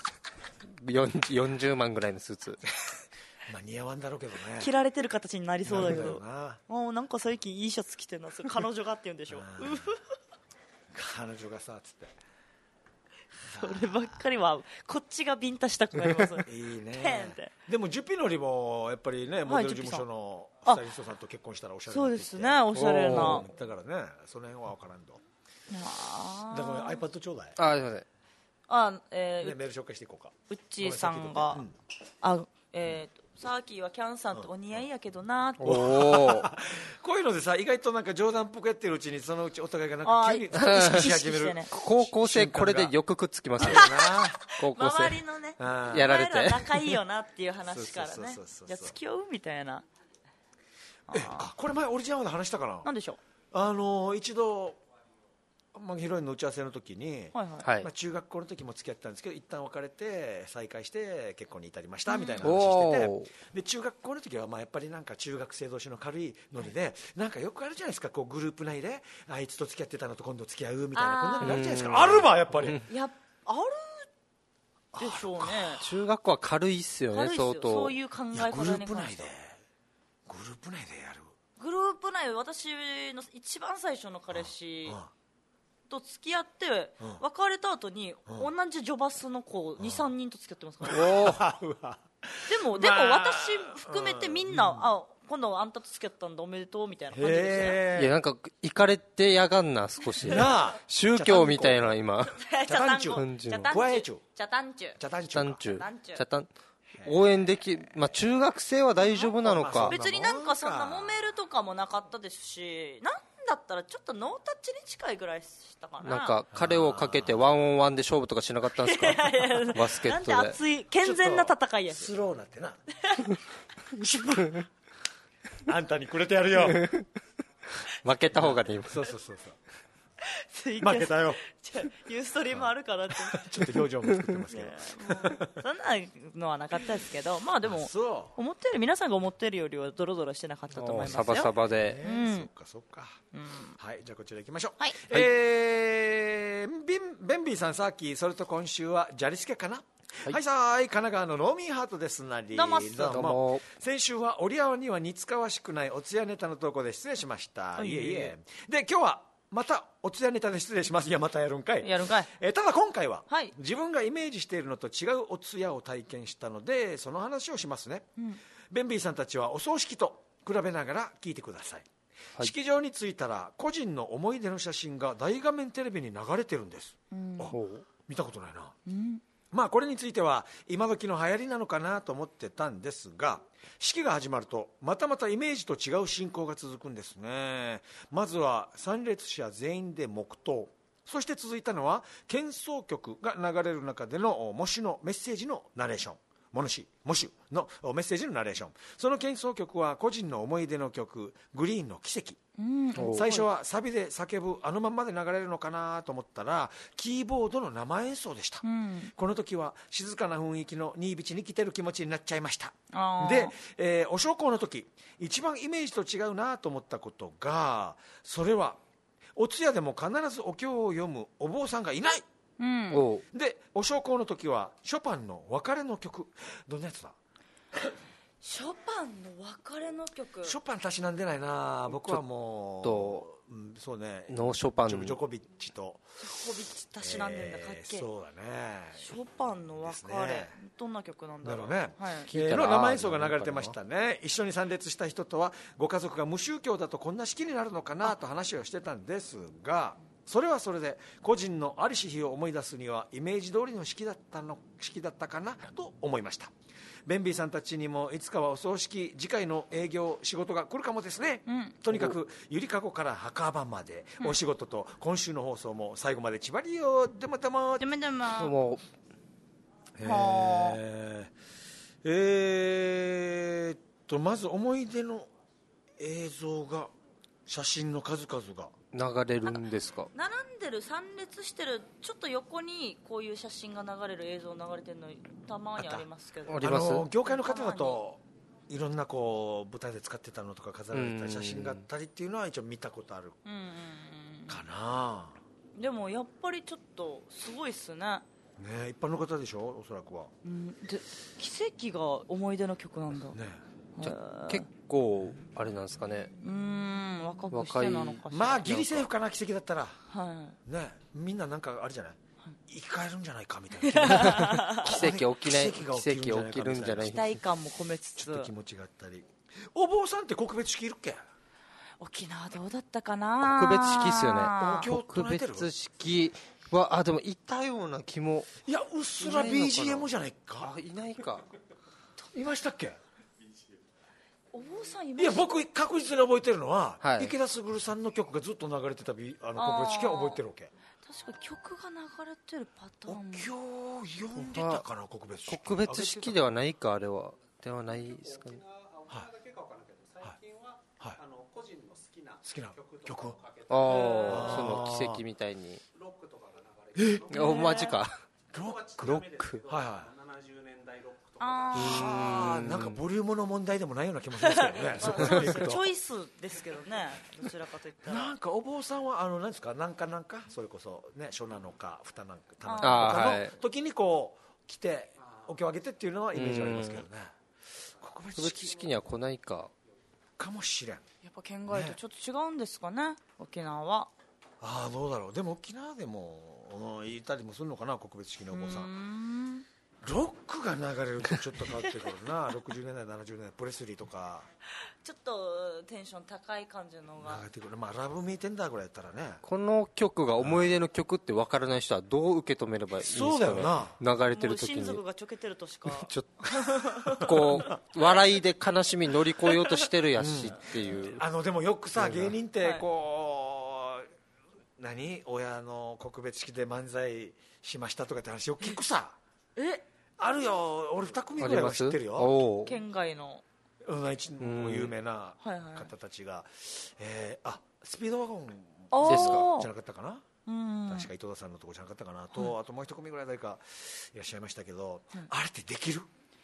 40万ぐらいのスーツまあ似合わんだろうけどね、 着られてる形になりそうだけど、 なもうなんか最近いいシャツ着てるな、彼女がって言うんでしょ彼女がさつってそればっかりはこっちがビンタしたくなりますいいねペンってでもジュピノリもやっぱりね、モデル事務所のスタイリストさんと結婚したらおしゃれになってきて、 そうですね、おしゃれな、 だからね、その辺は分からんと。 あだから iPad ちょうだい。 すいません。 メール紹介していこうか。 うっちーさんが、サーキーはキャンさんとお似合いやけどなって、 おおこういうのでさ、意外となんか冗談っぽくやってるうちにそのうちお互いがなんか急に意識し始める、 ね、 高校生これでよくくっつきますよ高校生周りのねやられて仲いいよなっていう話からね、じゃあ付き合うみたいな。 これ前オリジナルで話したかな。 なんでしょう、一度ヒロインの打ち合わせの時に、中学校の時も付き合ってたんですけど、一旦別れて再会して結婚に至りましたみたいな話してて、で中学校の時はやっぱりなんか中学生同士の軽いノリで、なんかよくあるじゃないですか、こうグループ内であいつと付き合ってたのと今度付き合うみたいな、こんなのあるじゃないですか。あるわやっぱり、 あるでしょうね。 中学校は軽いっすよね、相当。 そういう考え方にグループ内でやる。 グループ内で私の一番最初の彼氏と付き合って別れた後に同じジョバスの子 2,3 人と付き合ってますからでも私含めてみんな今度あんたと付き合ったんだおめでとうみたいな感じですね。 いやなんかイカれてやがんな少し宗教みたいな今応援でき、中学生は大丈夫なのか。 別になんかそんな揉めるとかもなかったですし、なんだったらちょっとノータッチに近いぐらいしたかな。 なんか彼をかけてワンオンワンで勝負とかしなかったんですかバスケットで。 なんて熱い健全な戦いやスローなってなあんたにくれてやるよ負けた方がねそう負けたよユーストリームあるかなってちょっと表情も作ってますけどそんなのはなかったですけど、でも思ってる皆さんが思ってるよりはドロドロしてなかったと思いますよ。 サバサバで、 そっか、はい、じゃあこちら行きましょう。 はい、 ベンビーさん、さっきそれと今週はジャリスケかな。はい、神奈川のノーミーハートですなり。 どうも先週は折り合わには似つかわしくないおつやネタの投稿で失礼しました。いえで今日はまたおつやネタで失礼します。いやまたやるんかい。ただ今回は、自分がイメージしているのと違うおつやを体験したのでその話をしますね。ベンビーさんたちはお葬式と比べながら聞いてください。式場に着いたら個人の思い出の写真が大画面テレビに流れてるんです。見たことないな。これについては今時の流行りなのかなと思ってたんですが、式が始まるとまたイメージと違う進行が続くんですね。まずは参列者全員で黙祷、そして続いたのは献奏曲が流れる中での喪主のメッセージのナレーション、喪主のメッセージのナレーション。その献奏曲は個人の思い出の曲グリーンの奇跡。最初はサビで叫ぶあのまんまで流れるのかなと思ったらキーボードの生演奏でした。この時は静かな雰囲気の新道に来てる気持ちになっちゃいました。で、お焼香の時一番イメージと違うなと思ったことが、それはお通夜でも必ずお経を読むお坊さんがいない。でお焼香の時はショパンの別れの曲。どんなやつだショパンの別れの曲。 ショパンたしなんでないな。僕はもうそうね、 ノーショパンジョコビッチたしなんでんだ。かっけえ。 そうだね。 ショパンの別れ、どんな曲なんだろうね。の生演奏が流れてましたね。一緒に参列した人とはご家族が無宗教だとこんな式になるのかなと話をしてたんですが、それはそれで個人のありし日を思い出すにはイメージ通りの式だったかなと思いました。ベンビーさんたちにもいつかはお葬式、次回の営業仕事が来るかもですね。とにかくゆりかごから墓場までお仕事と今週の放送も最後までちばりよ。でもまず思い出の映像が写真の数々が流れるんですか？ 並んでる参列してるちょっと横にこういう写真が流れる映像流れてるのたまにありますけど、 業界の方だといろんなこう舞台で使ってたのとか飾られた写真があったりっていうのは一応見たことあるかな。 でもやっぱりちょっとすごいっすね。 ね、一般の方でしょ、おそらくは。 で奇跡が思い出の曲なんだね。 じゃ結構あれなんですかね。 若くしてなのかしら。 まあギリセーフかな、奇跡だったら、 ね、 みんななんかあれじゃない、生き返るんじゃないかみたいな奇跡起きるんじゃない、 期待感も込めつつちょっと気持ちがあったり。お坊さんって告別式いるっけ？ 沖縄どうだったかな。 告別式っすよね。告別式はでもいたような気も。 いや、うっすら BGM じゃないか。 いないか。 いましたっけ？ お坊さんいや、僕確実に覚えてるのは、池田卓さんの曲がずっと流れてた告別式は覚えてるわけ。 確か曲が流れてるパターンも。 今日読んでたかな、告別式。 告別式ではないか、あれは。ではないですかね。 個人の好きな曲をかけて、 その奇跡みたいにロックとかが流れてる。 マジか。 ロック、 はいはい、70年代ロックとか。なんかボリュームの問題でもないような気もしますけどね。そこまで行くとチョイスですけどね、どちらかといったら。 なんかお坊さんは何ですか、なんかそれこそね、書なのか蓋なのかの時にこう来てお経をあげてっていうのはイメージありますけどね。 告別式には来ないかもしれん。 やっぱ県外とちょっと違うんですかね、沖縄は。 どうだろう。でも沖縄でもいたりもするのかな、告別式のお坊さん。ロックが流れるとちょっと変わってくるな。60年代70年代プレスリーとかちょっとテンション高い感じのが流れてくる。ラブミーテンダーぐらいやったらね。 この曲が思い出の曲って分からない人はどう受け止めればいいんですかね。 そうだよな。 流れてる時に親族がちょけてるとしかちょっとこう笑いで悲しみ乗り越えようとしてるやしっていう、 でもよくさ、芸人ってこう、親の告別式で漫才しましたとかって話を聞くさ。あるよ。俺2組ぐらいは知ってるよ。 県外の有名な方たちが、スピードワゴンですかじゃなかったかな。確か井戸田さんのとこじゃなかったかなと、あともう1組ぐらい誰かいらっしゃいましたけど、あれってできる？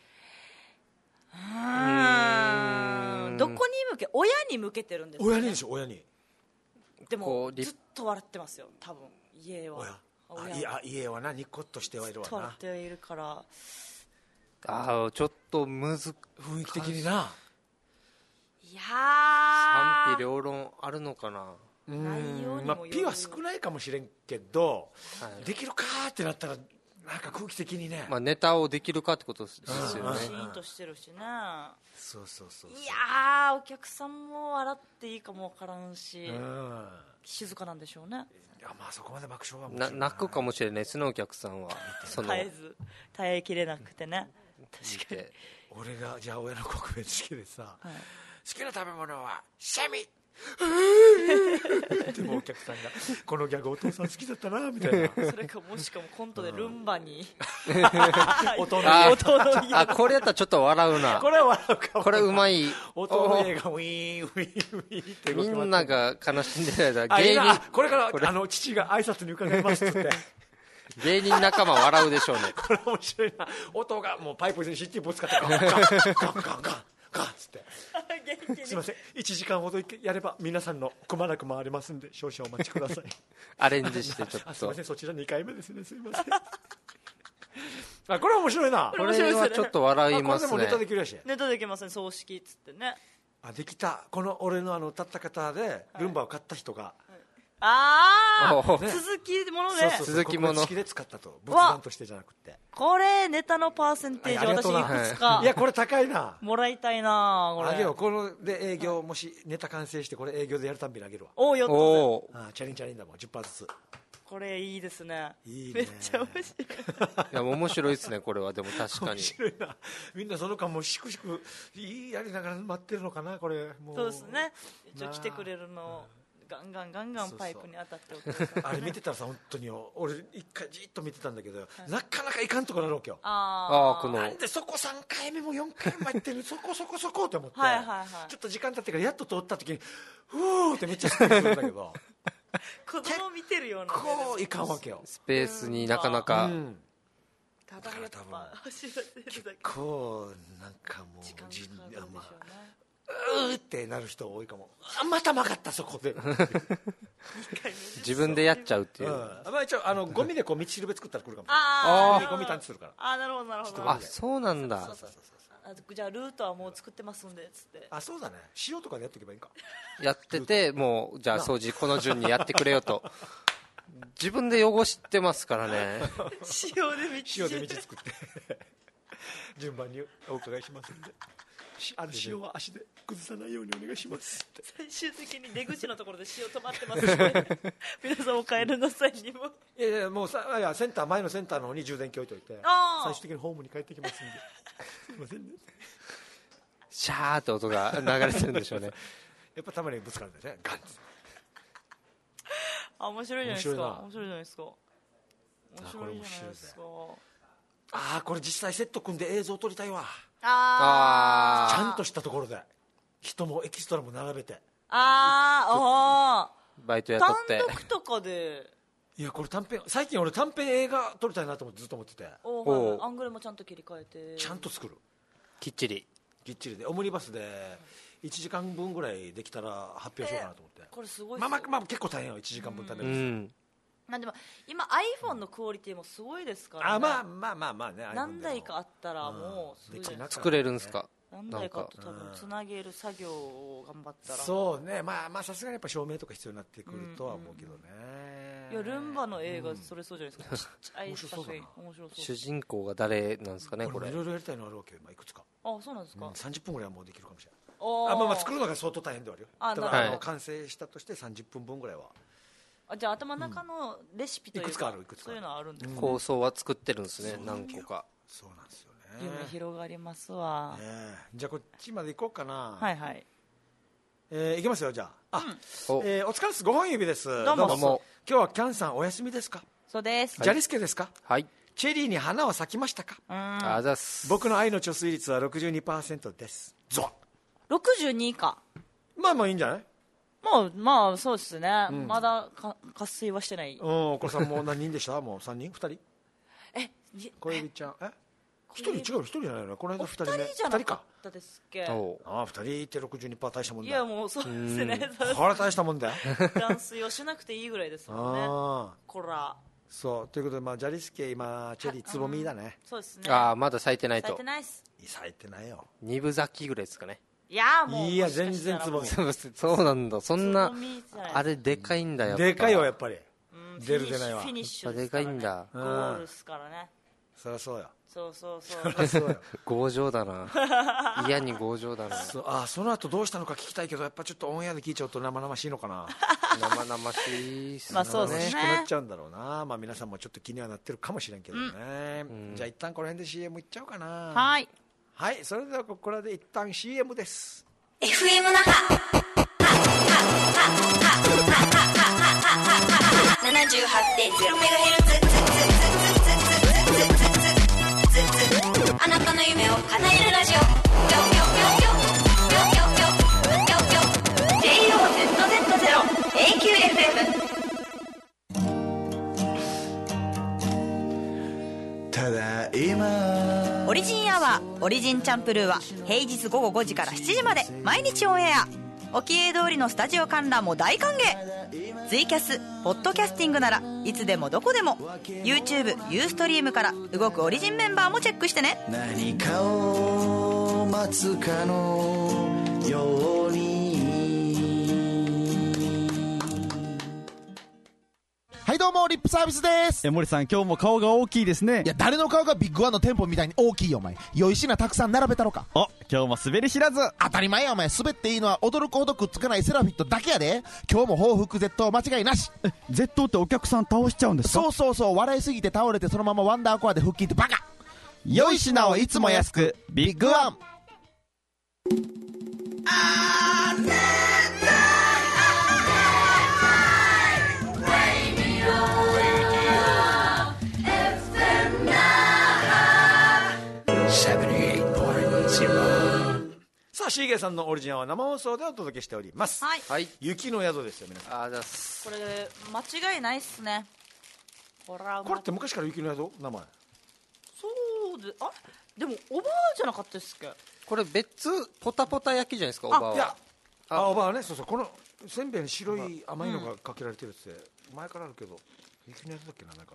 どこに向け、親に向けてるんですかね。 親にでしょ、親に。 でもずっと笑ってますよ、多分家は。 家はな、ニコッとしてはいるわな。 ずっと笑っているから。 ちょっと雰囲気的にな。 いや賛否両論あるのかな。 ピは少ないかもしれんけど、できるかってなったらなんか空気的にね、 ネタをできるかってことですよね。 シーンとしてるしね。 そう。 いやお客さんも笑っていいかもわからんし、静かなんでしょうね。 そこまで爆笑はもちろん泣くかもしれないですね、お客さんは。 耐えきれなくてね。確かに。 俺がじゃあ親の告別式でさ、好きな食べ物はシャミでもお客さんがこのギャグお父さん好きだったなみたいな。 それかもしかもコントでルンバに音のこれやったらちょっと笑うな。 これは笑うかも。 これうまい。 音の映画ウィーンウィーンウィーンってみんなが悲しんでる間芸人これから父が挨拶に伺いますって芸人仲間笑うでしょうね。 これ面白いな。音がもうパイプにシッティぶつかってガンガンガンガンガンつってすいません、1時間ほどやれば皆さんのくまなく回りますんで少々お待ちください。 アレンジしてちょっとすいません、そちら2回目ですね、すいません。これは面白いな。 これはちょっと笑いますね。 これでもネタできるやし。 ネタできません、葬式っつってね。 できた。この俺の立った方でルンバを買った人が、 続きもので続きもの式で使ったと、仏壇としてじゃなくて。 これネタのパーセンテージ私いくつかいやこれ高いな、 もらいたいな。これあげよう。これで営業、もしネタ完成してこれ営業でやるたんびにあげるわ。 やったぜ。チャリンチャリンだもん、10%ずつ。 これいいですね。 いいね。 めっちゃ面白い。 いや面白いですね、これは。でも確かに面白いな。みんなその間もしくしくやりながら待ってるのかな、これ。 そうですね。一応来てくれるのガンガンパイプに当たってお父さんあれ見てたらさ本当に俺一回じっと見てたんだけど、なかなかいかんとこなるわけよ。なんでそこ3回目も4回もやってるそこって思って、ちょっと時間経ってからやっと通った時にふーってめっちゃすっきりするんだけど子供見てるようなこういかんわけよ。 スペースになかなか、 ただやっぱ走らせるだけこうなんかもう時間かかるんでしょうね。 うーってなる人多いかも。また曲がったそこで自分でやっちゃうっていう、 一応ゴミでこう道しるべ作ったら来るかも。ゴミ探知するから。 なるほどなるほど。 そうなんだ。 じゃあルートはもう作ってますんでつって。 そうだね、塩とかでやっておけばいいか。 やっててもうじゃあ掃除この順にやってくれよと自分で汚してますからね。 塩で道作って順番にお伺いしますんで、塩は足で崩さないようにお願いしますって。 最終的に出口のところで塩止まってますね皆さんお帰りの際にも。 いやもうセンター前のセンターの方に充電器置いといて最終的にホームに帰ってきますんですいませんね。 シャーって音が流れてるんでしょうねやっぱたまにぶつかるんですね、ガンツ。 面白いじゃないですか。面白いじゃないですか。 これ実際セット組んで映像撮りたいわ。ちゃんとしたところで人もエキストラも並べてバイト雇って単独とかで。 いやこれ最近俺短編映画撮りたいなと思ってずっと思ってて、 アングルもちゃんと切り替えてちゃんと作る、 きっちりでオムニバスで1時間分ぐらいできたら発表しようかなと思って。 これすごいまあ結構大変よ、1時間分食べるなんでも今 iPhone のクオリティもすごいですからね。 まあね、 何台かあったらもうすごいじゃないですか。 作れるんですか。 何台かと多分つなげる作業を頑張ったら。 そうね、まあさすがにやっぱ照明とか必要になってくるとは思うけどね。 いやルンバの映画それそうじゃないですか。ちっちゃい作品面白そう。 主人公が誰なんですかねこれ。 いろいろやりたいのあるわけよ、いくつか。 そうなんですか。 30分ぐらいはもうできるかもしれない。まあ作るのが相当大変ではあるよ。だから完成したとして30分分ぐらいは。 じゃあ頭の中のレシピというかそういうのはあるんですか。 構想は作ってるんですね、何個か。 そうなんですよね。 夢広がりますわ。 じゃあこっちまで行こうかな。 はいはい。 行きますよじゃあ。お疲れです。5本指です。 どうも。 今日はキャンさんお休みですか。 そうです。 ジャリスケですか。 はい。 チェリーに花は咲きましたか。 あざす。 僕の愛の貯水率は 62% です。 62か。 まあいいんじゃない。 まあそうですね、まだ渇水はしてない。 お子さんも何人でしたもう3人2人小指ちゃん1人違う1人じゃないのこの間2人目 2人じゃなかったですっけ。 2人いて 62% 大したもんだ。 いやもうそうですね。 これ大したもんだよ断水をしなくていいぐらいですもんねこら。 そうということでジャリスケ今チェリーつぼみだね。 そうですね。 まだ咲いてないと。 咲いてないっす。 咲いてないよ。 2分咲きぐらいですかね。 いやもういや全然つぼみ。 そうなんだ。そんなあれでかいんだよ。 でかいよやっぱり。出る出ないはフィニッシュでかいんだ。 ゴールっすからね。 そりゃそうよ。 そう強情だな。嫌に強情だな。 その後どうしたのか聞きたいけどやっぱちょっとオンエアで聞いちゃうと生々しいのかな。 生々しいっすね。 まあそうですね。 欲しくなっちゃうんだろうな。皆さんもちょっと気にはなってるかもしれんけどね。じゃあ一旦この辺で CM いっちゃおうかな。 はいそれではここらで一旦 CM です。 FM 那覇 78.0MHz あなたの夢を叶えるラジオJOZZ0FM ただいまオリジンアワーオリジンチャンプルーは平日午後5時から7時まで毎日オンエア。おきえ通りのスタジオ観覧も大歓迎。ツイキャス、ポッドキャスティングならいつでもどこでも YouTube、ユーストリームから動くオリジンメンバーもチェックしてね。 何かを待つかのように。 はいどうもリップサービスです。 森さん今日も顔が大きいですね。 いや誰の顔がビッグワンの店舗みたいに大きいよお前。良い品たくさん並べたろか。 今日も滑り知らず。 当たり前やお前。滑っていいのは驚くほどくっつかないセラフィットだけやで。今日も報復絶倒間違いなし。 絶倒ってお客さん倒しちゃうんですか。 そう笑いすぎて倒れてそのままワンダーコアで腹筋ってバカ。 良い品をいつも安くビッグワン。 シーゲさんのオリジナルは生放送でお届けしております。 はい、 はい。 雪の宿ですよ皆さん。 だす。 これ間違いないっすね。これって昔から雪の宿名前。 そうで、でもおばあじゃなかったですっけ。 これ別ポタポタ焼きじゃないですか、おばあは。 いや、おばあはね、そうそう、このせんべいに白い甘いのがかけられてるって前からあるけど、雪の宿だっけな、前から。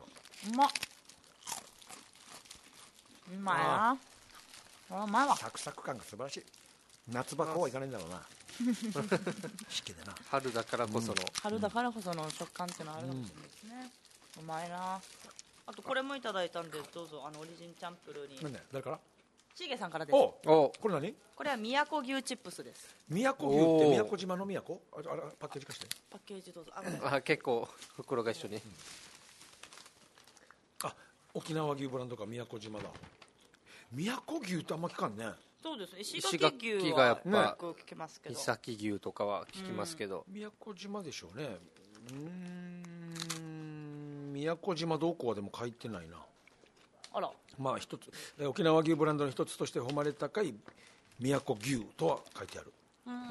うまいな。うまいわ。 サクサク感が素晴らしい。夏場こうはいかないんだろうな。湿気でな。 春だからこその、 春だからこその食感っていうのはあるかもしれないですね。うまいな。あとこれもいただいたんで、どうぞオリジンチャンプルーに。 何だよ、誰から？ シーゲさんからです。 これ何？ これは宮古牛チップスです。 宮古牛って宮古島の宮古？あれパッケージ貸して。 パッケージどうぞ。 結構袋が一緒に。 沖縄牛ブランドか宮古島だ。宮古牛ってあんま聞かんね。 そうですね。石垣牛はがやっぱよく聞きますけど。 三崎牛とかは聞きますけど。 宮古島でしょうね。宮古島どこはでも書いてないな。 あら。 まあ一つ沖縄牛ブランドの一つとして誉れ高い宮古牛とは書いてある。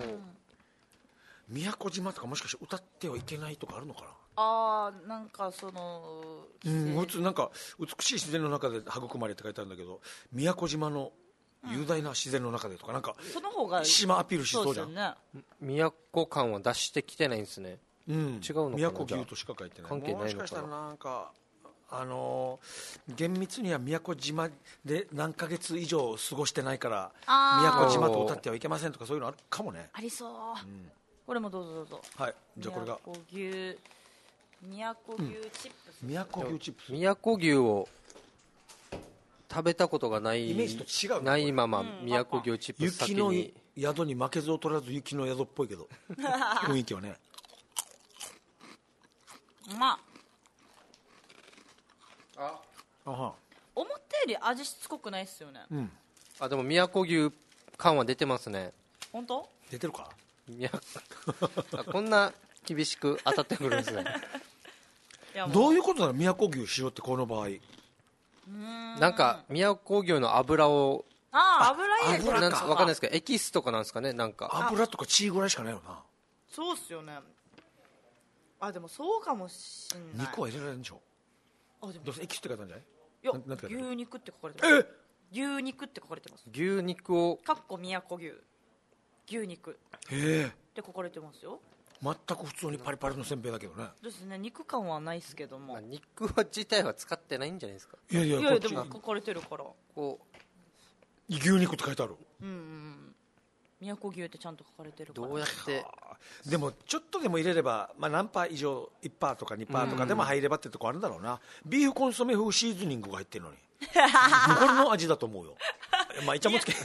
宮古島とかもしかして歌ってはいけないとかあるのかな。 なんかそのなんか美しい自然の中で育まれって書いてあるんだけど、宮古島の雄大な自然の中でとかなんかその方が島アピールしそうじゃん。 宮古感は出してきてないんですね。違うのかな。 宮古牛としか書いてない。 関係ないのかな。 もしかしたらなんか厳密には宮古島で何ヶ月以上過ごしてないから宮古島と歌ってはいけませんとかそういうのあるかもね。 ありそう。これもどうぞどうぞ。 はい。じゃあこれが宮古牛チップス。 宮古牛チップス。 宮古牛を食べたことがないイメージと違うないまま宮古牛チップス先に。 雪の宿に負けず劣らず雪の宿っぽいけど雰囲気はね。 思ったより味しつこくないっすよね。 でも宮古牛感は出てますね。 本当？ 出てるか。 こんな厳しく当たってくるんですね。 どういうことなの宮古牛しろってこの場合。 なんか宮古牛の油を油入れてるわかんないですけどエキスとかなんですかね。なんか油とか血ぐらいしかないよな。 そうっすよね。でもそうかもしんない。 肉は入れられるんでしょ。どうせエキスって書いてあるんじゃない？ いや牛肉って書かれてます。牛肉って書かれてます。 牛肉を宮古牛牛肉って書かれてますよ。 全く普通にパリパリのせんべいだけどね。 ですね。肉感はないですけども、 肉は自体は使ってないんじゃないですか。 いやでも書かれてるから牛肉って書いてある。 宮古牛ってちゃんと書かれてるから。 どうやってでもちょっとでも入れれば、何パー以上 1% とか 2% とかでも入ればってとこあるんだろうな。ビーフコンソメ風シーズニングが入ってるのにこれの味だと思うよ。イチャモンつけイ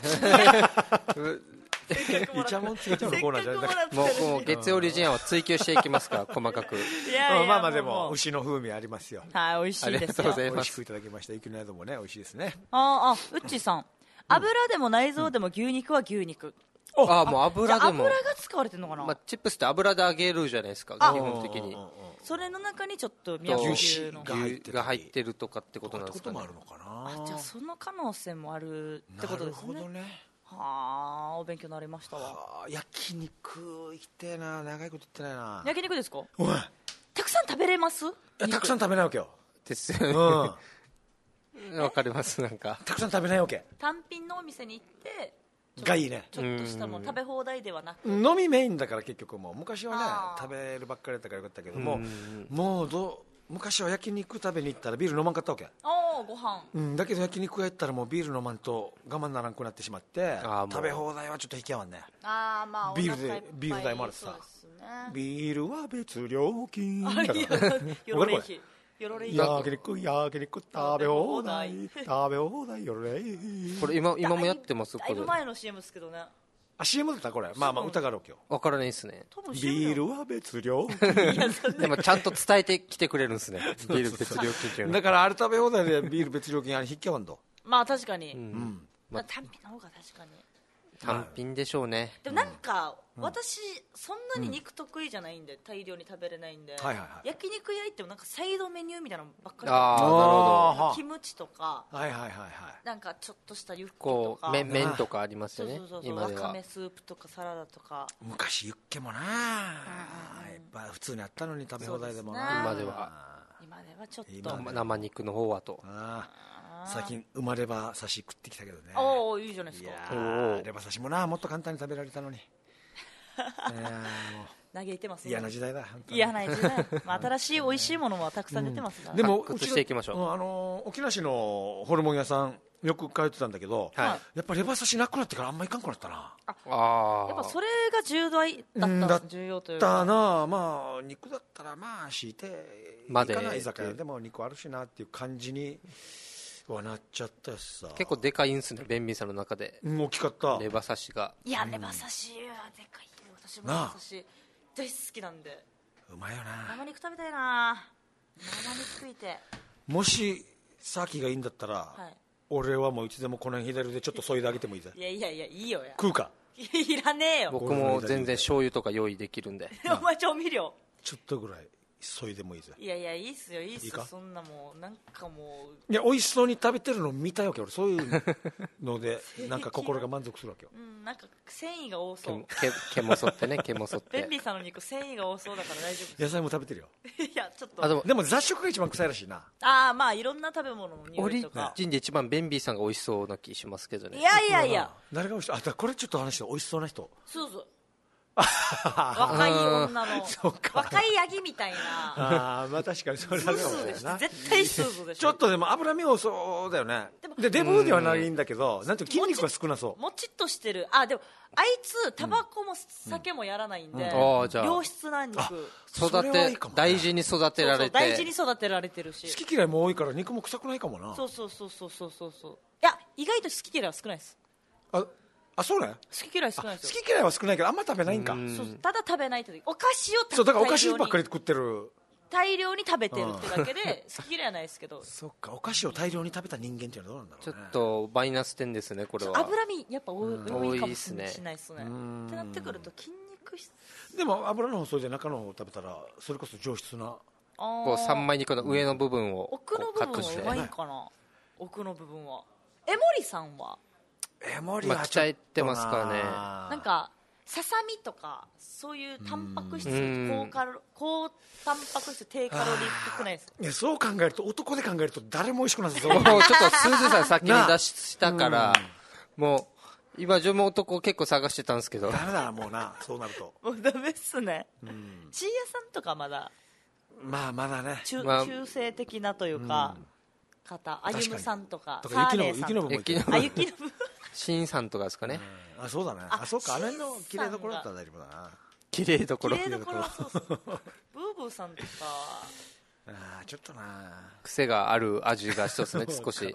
チャモンつけちゃうのコーナーじゃないもう月曜オリジンを追求していきますから細かく。 でも牛の風味ありますよ。 はい、美味しいですよ。 美味しくいただきました。雪の宿もね美味しいですね。 うっちーさん、油でも内臓でも牛肉は牛肉。 もう油でも油が使われてるのかな。 チップスって油で揚げるじゃないですか基本的に。 それの中にちょっと宮古牛の牛が入ってるとかってことなんですかね。 じゃあその可能性もあるってことですね。 なるほどね。 お勉強になりましたわ。 焼肉行きてえな。長いこと行ってないな。 焼肉ですか？たくさん食べれます？ たくさん食べないわけよ。 ですよね。わかります。なんかたくさん食べないわけ。 単品のお店に行ってがいいね。 ちょっとしたも食べ放題ではなく、 飲みメインだから結局もう昔はね食べるばっかりだったからよかったけども、昔は焼肉食べに行ったらビール飲まんかったわけ。 ご飯。 だけど焼肉屋行ったらもうビール飲まんと我慢ならんくなってしまって、食べ放題はちょっと引き合わんね。ビール代もあるさ。ビールは別料金だから。焼肉食べ放題よれ。 これ今もやってます。 だいぶ前の CM ですけどね。 CM だったこれ。歌があるわけよ。 わからないですね。 ビールは別料金。 でもちゃんと伝えてきてくれるんですね。ビール別料金っていうの。 だからあれ食べ放題でビール別料金あれ引き合わんと。 確かに。単品の方が確かに。 単品でしょうね。 でもなんか、私そんなに肉得意じゃないんで、大量に食べれないんで、焼肉屋行ってもなんかサイドメニューみたいなのばっかりああ、なるほど。 キムチとか、なんかちょっとしたユッケとか麺とかありますよね。 わかめスープとかサラダとか。 昔ユッケもな、やっぱ普通にあったのに食べ放題でもな。 今ではちょっと生肉の方はと。 最近生まれば刺し食ってきたけどね。 おお、いいじゃないですか。 レバ刺しもな、もっと簡単に食べられたのに。 嘆いてますね。 嫌な時代だ。 嫌な時代。新しい美味しいものもたくさん出てますから。 でも発掘していきましょう。沖縄市のホルモン屋さんよく通ってたんだけど、やっぱレバ刺しなくなってからあんまいかんくなったな。 やっぱそれが重大だった重要というか。 だったな。まあ肉だったらまあ敷いていかない居酒屋でも肉あるしなっていう感じにはなっちゃったしさ。 結構でかいんすね、便利さの中で。 大きかった。 レバ刺しが。 いや、レバ刺しはでかいよ。私もレバ刺し大好きなんで。 うまいよな。 生肉食べたいな。生肉食いて。 もしサーキがいいんだったら、俺はもういつでもこの辺左でちょっと削いであげてもいいぜ。 いやいいよや。 食うか。 いらねえよ。 僕も全然醤油とか用意できるんで。 お前調味料ちょっとぐらい削いでもいいぜ。 いやいいっすよ、いいっすよ。そんなもうなんかもう、 いや美味しそうに食べてるの見たいわけ。俺そういうのでなんか心が満足するわけよ。 なんか繊維が多そう。 毛もそってね、毛もそって。 便利さの肉繊維が多そうだから大丈夫。 野菜も食べてるよ。 いやちょっとでも雑食が一番臭いらしいな。 まあいろんな食べ物の匂いとか。 オリジンで一番便利さんが美味しそうな気しますけどね。 いや誰が美味しそう。これちょっと話して美味しそうな人。 そう若い女の若いヤギみたいな。 まあ確かにそれはそうだな。 絶対スーズでしょ。 ちょっとでも脂身多そうだよね。でデブではないんだけど、なんていう筋肉が少なそう。 もちっとしてる。でもあいつタバコも酒もやらないんで、良質な肉。 大事に育てられて。 大事に育てられてるし。 好き嫌いも多いから肉も臭くないかもな。 そう。いや意外と好き嫌いは少ないです。 そうね。 好き嫌い少ないですよ。 好き嫌いは少ないけどあんま食べないんか。 ただ食べないと。お菓子をそうだからお菓子ばっかり食ってる。 大量に食べてるってだけで好き嫌いはないですけど。 そっか、お菓子を大量に食べた人間っていうのはどうなんだろうね。 ちょっとマイナス点ですね、これは。 脂身やっぱ多いかもしれないですね。ってなってくると筋肉質。 でも油の方それで中の方を食べたらそれこそ上質な。 こう三枚肉の上の部分を奥の部分はうまいんかな。奥の部分は。江森さんは。 江森は鍛えてますからね。 なんかささみとかそういうタンパク質高タンパク質低カロリーっぽくないですか。 いやそう考えると男で考えると誰も美味しくなさそう。 もうちょっとスーズさん先に出したからもう今自分も男結構探してたんですけど。 ダメだもうな、そうなるともうダメっすね。ちいやさんとかまだまだね中性的なというか方、あゆむさんとか雪の部も雪の部しんさんとかですかね。 そうだね。そうか、あれの綺麗どころだったら大丈夫だな。 綺麗どころ。 そうブーブーさんとかちょっとな癖がある味が一つね少し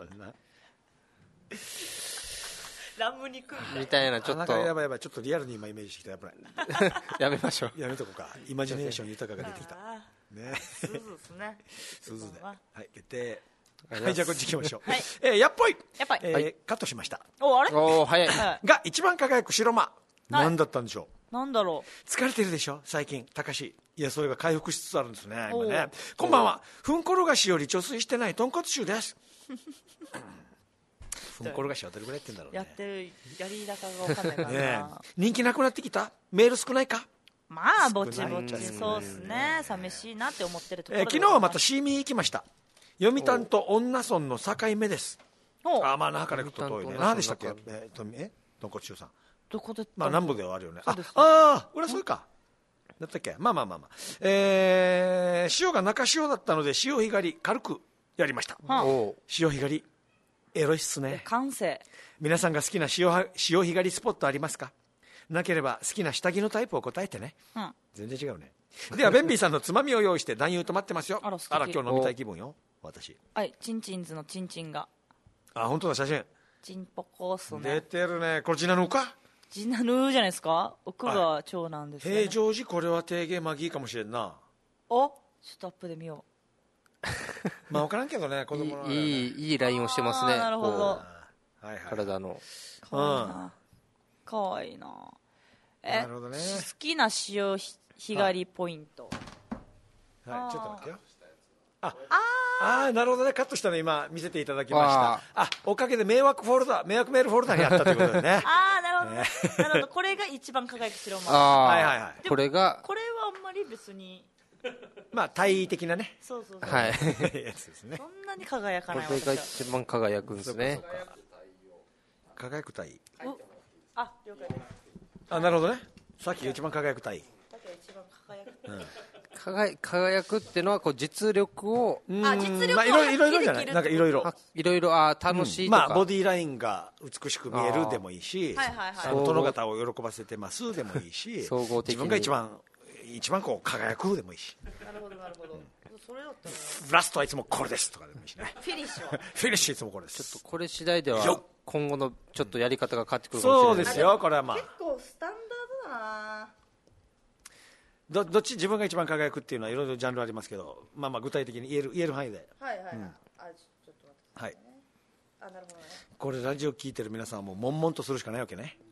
ラム肉みたいな。ちょっとやばいちょっとリアルに今イメージしてきた。やばいやめましょう。 やめとこうか。イマジネーション豊かが出てきたね。 スズですね。 スズで決定。はい、じゃあこっち行きましょう。やっぽいカットしました。 あれ早いが一番輝く白間何だったんでしょう。 なんだろう。 疲れてるでしょ最近高し。いやそれが回復しつつあるんですね今ね。こんばんは。ふんころがしより貯水してない豚骨臭です。ふんころがしはどれぐらいやってんだろうね。 やってるやり高が分かんないからな。 人気なくなってきた。メール少ないか。 まあぼちぼちそうですね。寂しいなって思ってるところ。 昨日はまたシーミー行きました。読谷と恩納村の境目です。まあ那覇から行くと遠いね。何でしたっけ。豚骨臭さんどこで。 まあ南部ではあるよね。俺はそうかだったっけ。まあ塩が中塩だったので潮干狩り軽くやりました。潮干狩りエロいっすね。 完成。 皆さんが好きな潮干狩りスポットありますか。なければ好きな下着のタイプを答えてね。全然違うね。ではベンビーさんのつまみを用意して男優と待ってますよ。あら今日飲みたい気分よ私。 はいチンチンズのチンチンが。 本当だ写真。 チンポコっすね。 出てるね。これジナヌか。 ジナヌじゃないですか。奥が長男ですね。 平常時これは定芸マギーかもしれんな。 ちょっとアップで見よう。まあ分からんけどね子供のね。 いいラインをしてますね。 なるほど。 体の。 かわいいな。 なるほどね。 好きな潮干狩りポイント。 はい、ちょっと待ってよ。なるほどね。カットしたの今見せていただきました。おかげで迷惑メールフォルダにあったということでね。 なるほどね。なるほど。これが一番輝く白マはいはいはい。 これはあんまり別に。 まあ体位的なね。 そう。 はい。 やつですね。 そんなに輝かない。 これが一番輝くんですね。 輝く体位。 了解です。 なるほどね。さっきが一番輝く体位。 さっきが一番輝く。 輝くっていうのはこう実力を実力をいろいろじゃない。なんかいろいろ楽しいとか、 ボディーラインが美しく見えるでもいいし、殿方を喜ばせてますでもいいし、 総合的に自分が一番こう輝くでもいいし。 なるほど。それだったらラストはいつもこれですとかでもいいしね。 フィニッシュいつもこれです。 ちょっとこれ次第では今後のちょっとやり方が変わってくるかもしれない。 そうですよ。これはまあ結構スタンダードだな。 どっち自分が一番輝くっていうのはいろいろジャンルありますけど、まあ具体的に言える範囲で。 はい。ちょっと待って。なるほどね。 これラジオ聞いてる皆さんはもう悶々とするしかないわけね。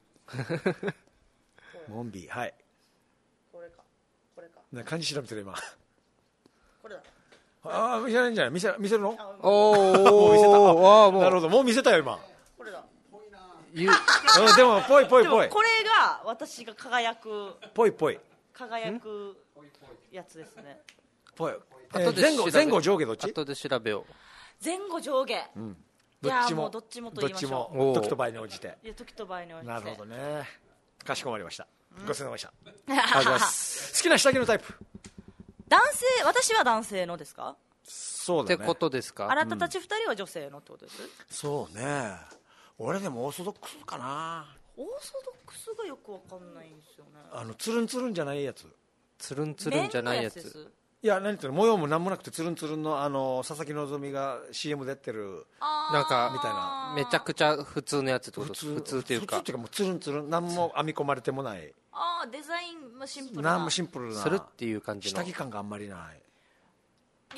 モンビー、はい。 これか。 漢字調べてる今。 これだ。 見せないんじゃない？見せるの？ もう見せた。 なるほど、もう見せたよ今。 これだ。 でもぽい。 これが私が輝く。 ぽい。 輝くやつですね。 ぽい。前後上下どっち？ 後で調べよう。前後上下。 どっちもと言いましょう。時と場合に応じて。 時と場合に応じて。 なるほどね。かしこまりました。ごちそうさまでした。ありがとうございます。好きな下着のタイプ。 私は男性のですか？ そうだね。 ってことですか？ あなたたち2人は女性のってことです？ そうね。俺でもオーソドックスかな。 オーソドックスがよくわかんないんですよね。 つるんつるんじゃないやつ。 つるんつるんじゃないやつ。 いや、何言ってるの、模様も何もなくてつるんつるんの佐々木希が CM でやってるなんかみたいな、 めちゃくちゃ普通のやつってことです。普通っていうかもうつるんつるん、何も編み込まれてもない。 デザインもシンプル何もシンプルなするっていう感じの下着感があんまりない。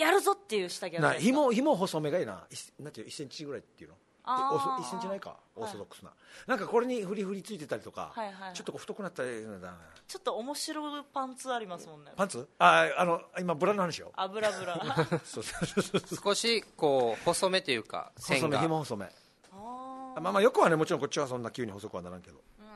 やるぞっていう下着がない。紐細めがいいな。なんていう1センチぐらいっていうの。1センチないか、オーソドックスな。なんかこれにフリフリついてたりとか、ちょっと太くなったりだ。 ちょっと面白いパンツありますもんね。 パンツ？今ブラの話よ。 ブラ。 そう少しこう細めというか線が紐細め。まあよくはね、もちろんこっちはそんな急に細くはならんけど。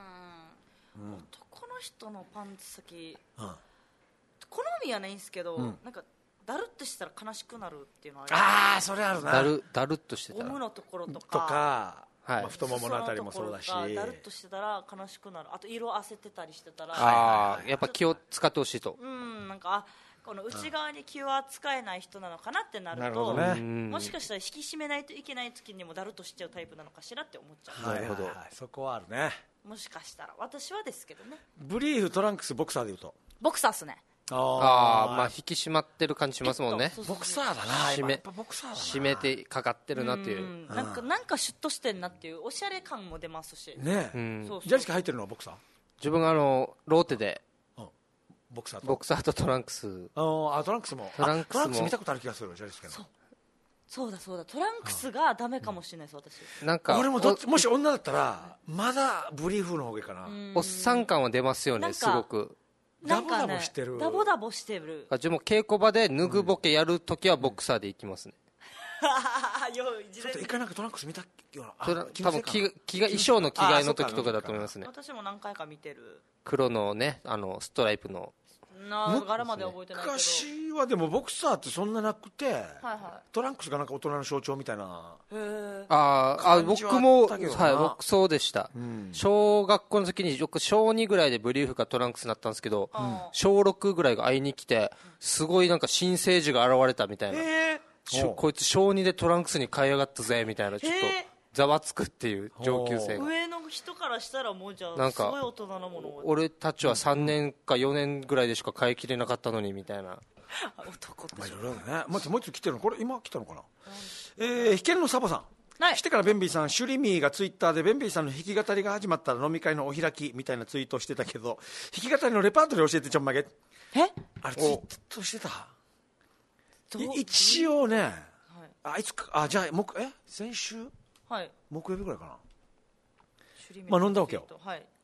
男の人のパンツ先、好みはないんですけど、なんかだるっとしたら悲しくなるっていうのはそれあるな。 だるっとしてたらゴムのところとか、太もものあたりもそうだし、 だるっとしてたら悲しくなる。あと色あせてたりしてたら、 やっぱ気を使ってほしいと。 なんかこの内側に気は使えない人なのかなってなると、もしかしたら引き締めないといけない時にもだるっとしちゃうタイプなのかしらって思っちゃう。 なるほど。そこはあるね。 もしかしたら私はですけどね。 ブリーフ、トランクス、ボクサーでいうとボクサーっすね。 まあ引き締まってる感じしますもんね。 ボクサーだな。やっぱボクサーだな。 締めてかかってるなっていう。 なんかシュッとしてんなっていうおしゃれ感も出ますし。 ねえ。ジャージ履いてるのはボクサー？ 自分がローテでボクサーとトランクス。 トランクスも見たことある気がする。ジャージですけど。 そうだトランクスがダメかもしれないです私。 なんか俺ももし女だったらまだブリーフの方がいいかな。 おっさん感は出ますよね、すごく。 ダボダボしてる。 ダボダボしてる。 自分も稽古場で脱ぐボケやるときはボクサーで行きますね。 ちょっと一回なんかトランクス見たような。 多分衣装の着替えの時とかだと思いますね。 私も何回か見てる。 黒のね、ストライプの。 柄まで覚えてないけど。 昔はでもボクサーってそんななくて、トランクスがなんか大人の象徴みたいな。 僕も僕そうでした。小学校の時に僕小2ぐらいでブリーフかトランクスになったんですけど、小6ぐらいが会いに来て、すごいなんか新生児が現れたみたいな。こいつ小2でトランクスに買い上がったぜみたいな、ちょっとざわつくっていう上級生が。 上の人からしたらもうじゃあすごい大人のものを。 俺たちは3年か4年ぐらいでしか買い切れなかったのにみたいな。 男っていろいろね。もう一つ来てるの、これ今来たのかな。ヒケルのサボさん、来てからベンビーさん、シュリミーがツイッターでベンビーさんの弾き語りが始まったら飲み会のお開きみたいなツイートをしてたけど、弾き語りのレパートリー教えてちょんまげ。あれツイートしてた。一応ね、じゃあ先週、木曜日ぐらいかな。まあ飲んだわけよ。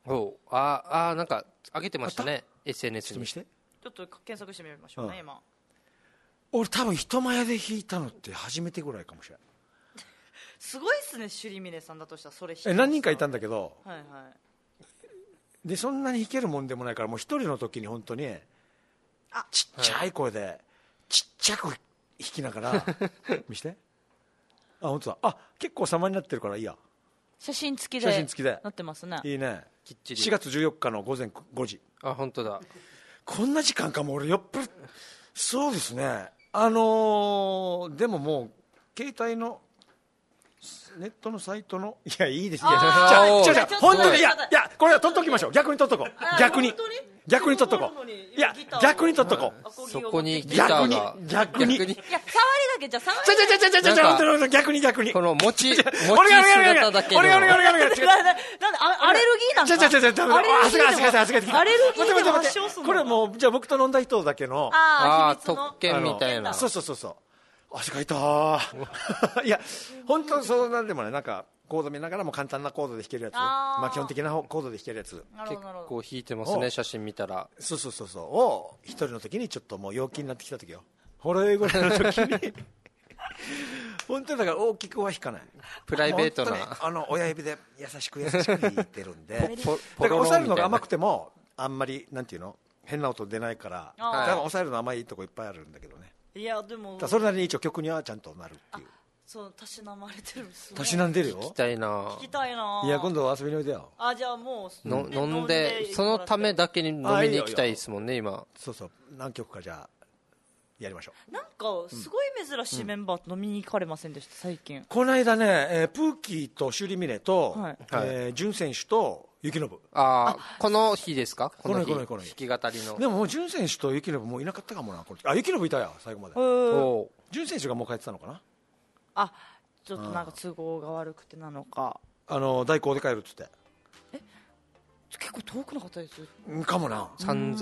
なんか上げてましたね SNS に。 ちょっと検索してみましょうね、今。 俺多分人前で弾いたのって初めてぐらいかもしれない。 すごいっすね、朱里峰さんだとしたらそれ弾何人かいたんだけど、 はいはい、 でそんなに弾けるもんでもないから、もう一人の時に本当にちっちゃい声でちっちゃく弾きながら見して本当だ。結構様になってるからいいや。 写真付きでなってますね。 いいね。きっちり4月14日の午前5時。 本当だ。 こんな時間かも。俺よっぽど。そうですね。でももう携帯のネットのサイトのいやいいです。じゃあ本当にいやこれは取っときましょう。逆に取っとこう。逆に取っとこう。いや逆に取っとこう。 そこにギターが逆に。いや触りだけじゃ触りだけ。 逆に。 この持ち姿だけの。 俺なんでアレルギーなんか。アレルギーで発症するの。 これもうじゃあ僕と飲んだ人だけの特権みたいな。 そう。汗かいたいや本当そうなんでもね、なんかコード見ながらも簡単なコードで弾けるやつ、基本的なコードで弾けるやつ結構弾いてますね、写真見たら。 そうを一人の時にちょっともう陽気になってきた時よ、これぐらいの時に本当にだから大きくは弾かない、 プライベートな親指で優しく弾いてるんでだから押さえるのが甘くてもあんまりなんていうの変な音出ないから、だから押さえるの甘いとこいっぱいあるんだけどね。 いやでもそれなりに一応曲にはちゃんとなるっていう。 そうたしなまれてるんですね。 たしなんでるよ。 聞きたいな。 いや今度遊びにおいでよ。 じゃあもう飲んでそのためだけに飲みに行きたいですもんね今。 そう何曲かじゃあやりましょう。 なんかすごい珍しいメンバーと飲みに行かれませんでした最近。 この間ね、プーキーとシュリミネと潤選手と雪信。 この日ですか。この日弾き語りの。 でも潤選手と雪信もういなかったかもな。雪信いたや最後まで。潤選手がもう帰ってたのかな。 ちょっとなんか都合が悪くてなのか代行で帰るっつって。 結構遠くなかったですかもな。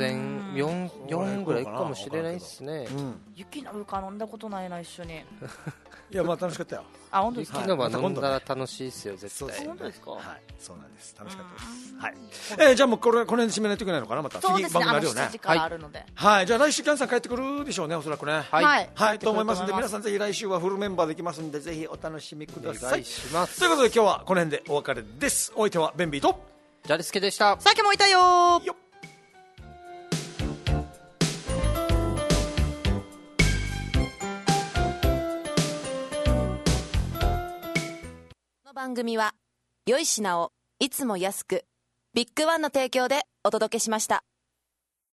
3004ぐらいかもしれないですね。 雪のか飲んだことないな一緒に。 いやまあ楽しかったよ。 本当ですか。 雪のは飲んだら楽しいですよ絶対。 本当ですか。 はいそうなんです。楽しかったです。はい。じゃあもうこの辺で締めないといけないのかなまた。 そうですね。 次番組あるよね。 7時からあるので。 はい。じゃあ来週キャンさん帰ってくるでしょうねおそらくね。 はいと思いますんで皆さんぜひ来週はフルメンバーできますんでぜひお楽しみください。 お願いします。 ということで今日はこの辺でお別れです。お相手はベンビーとジャリスケでした。 さっきもいたよ。 この番組は良い品をいつも安くビッグワンの提供でお届けしました。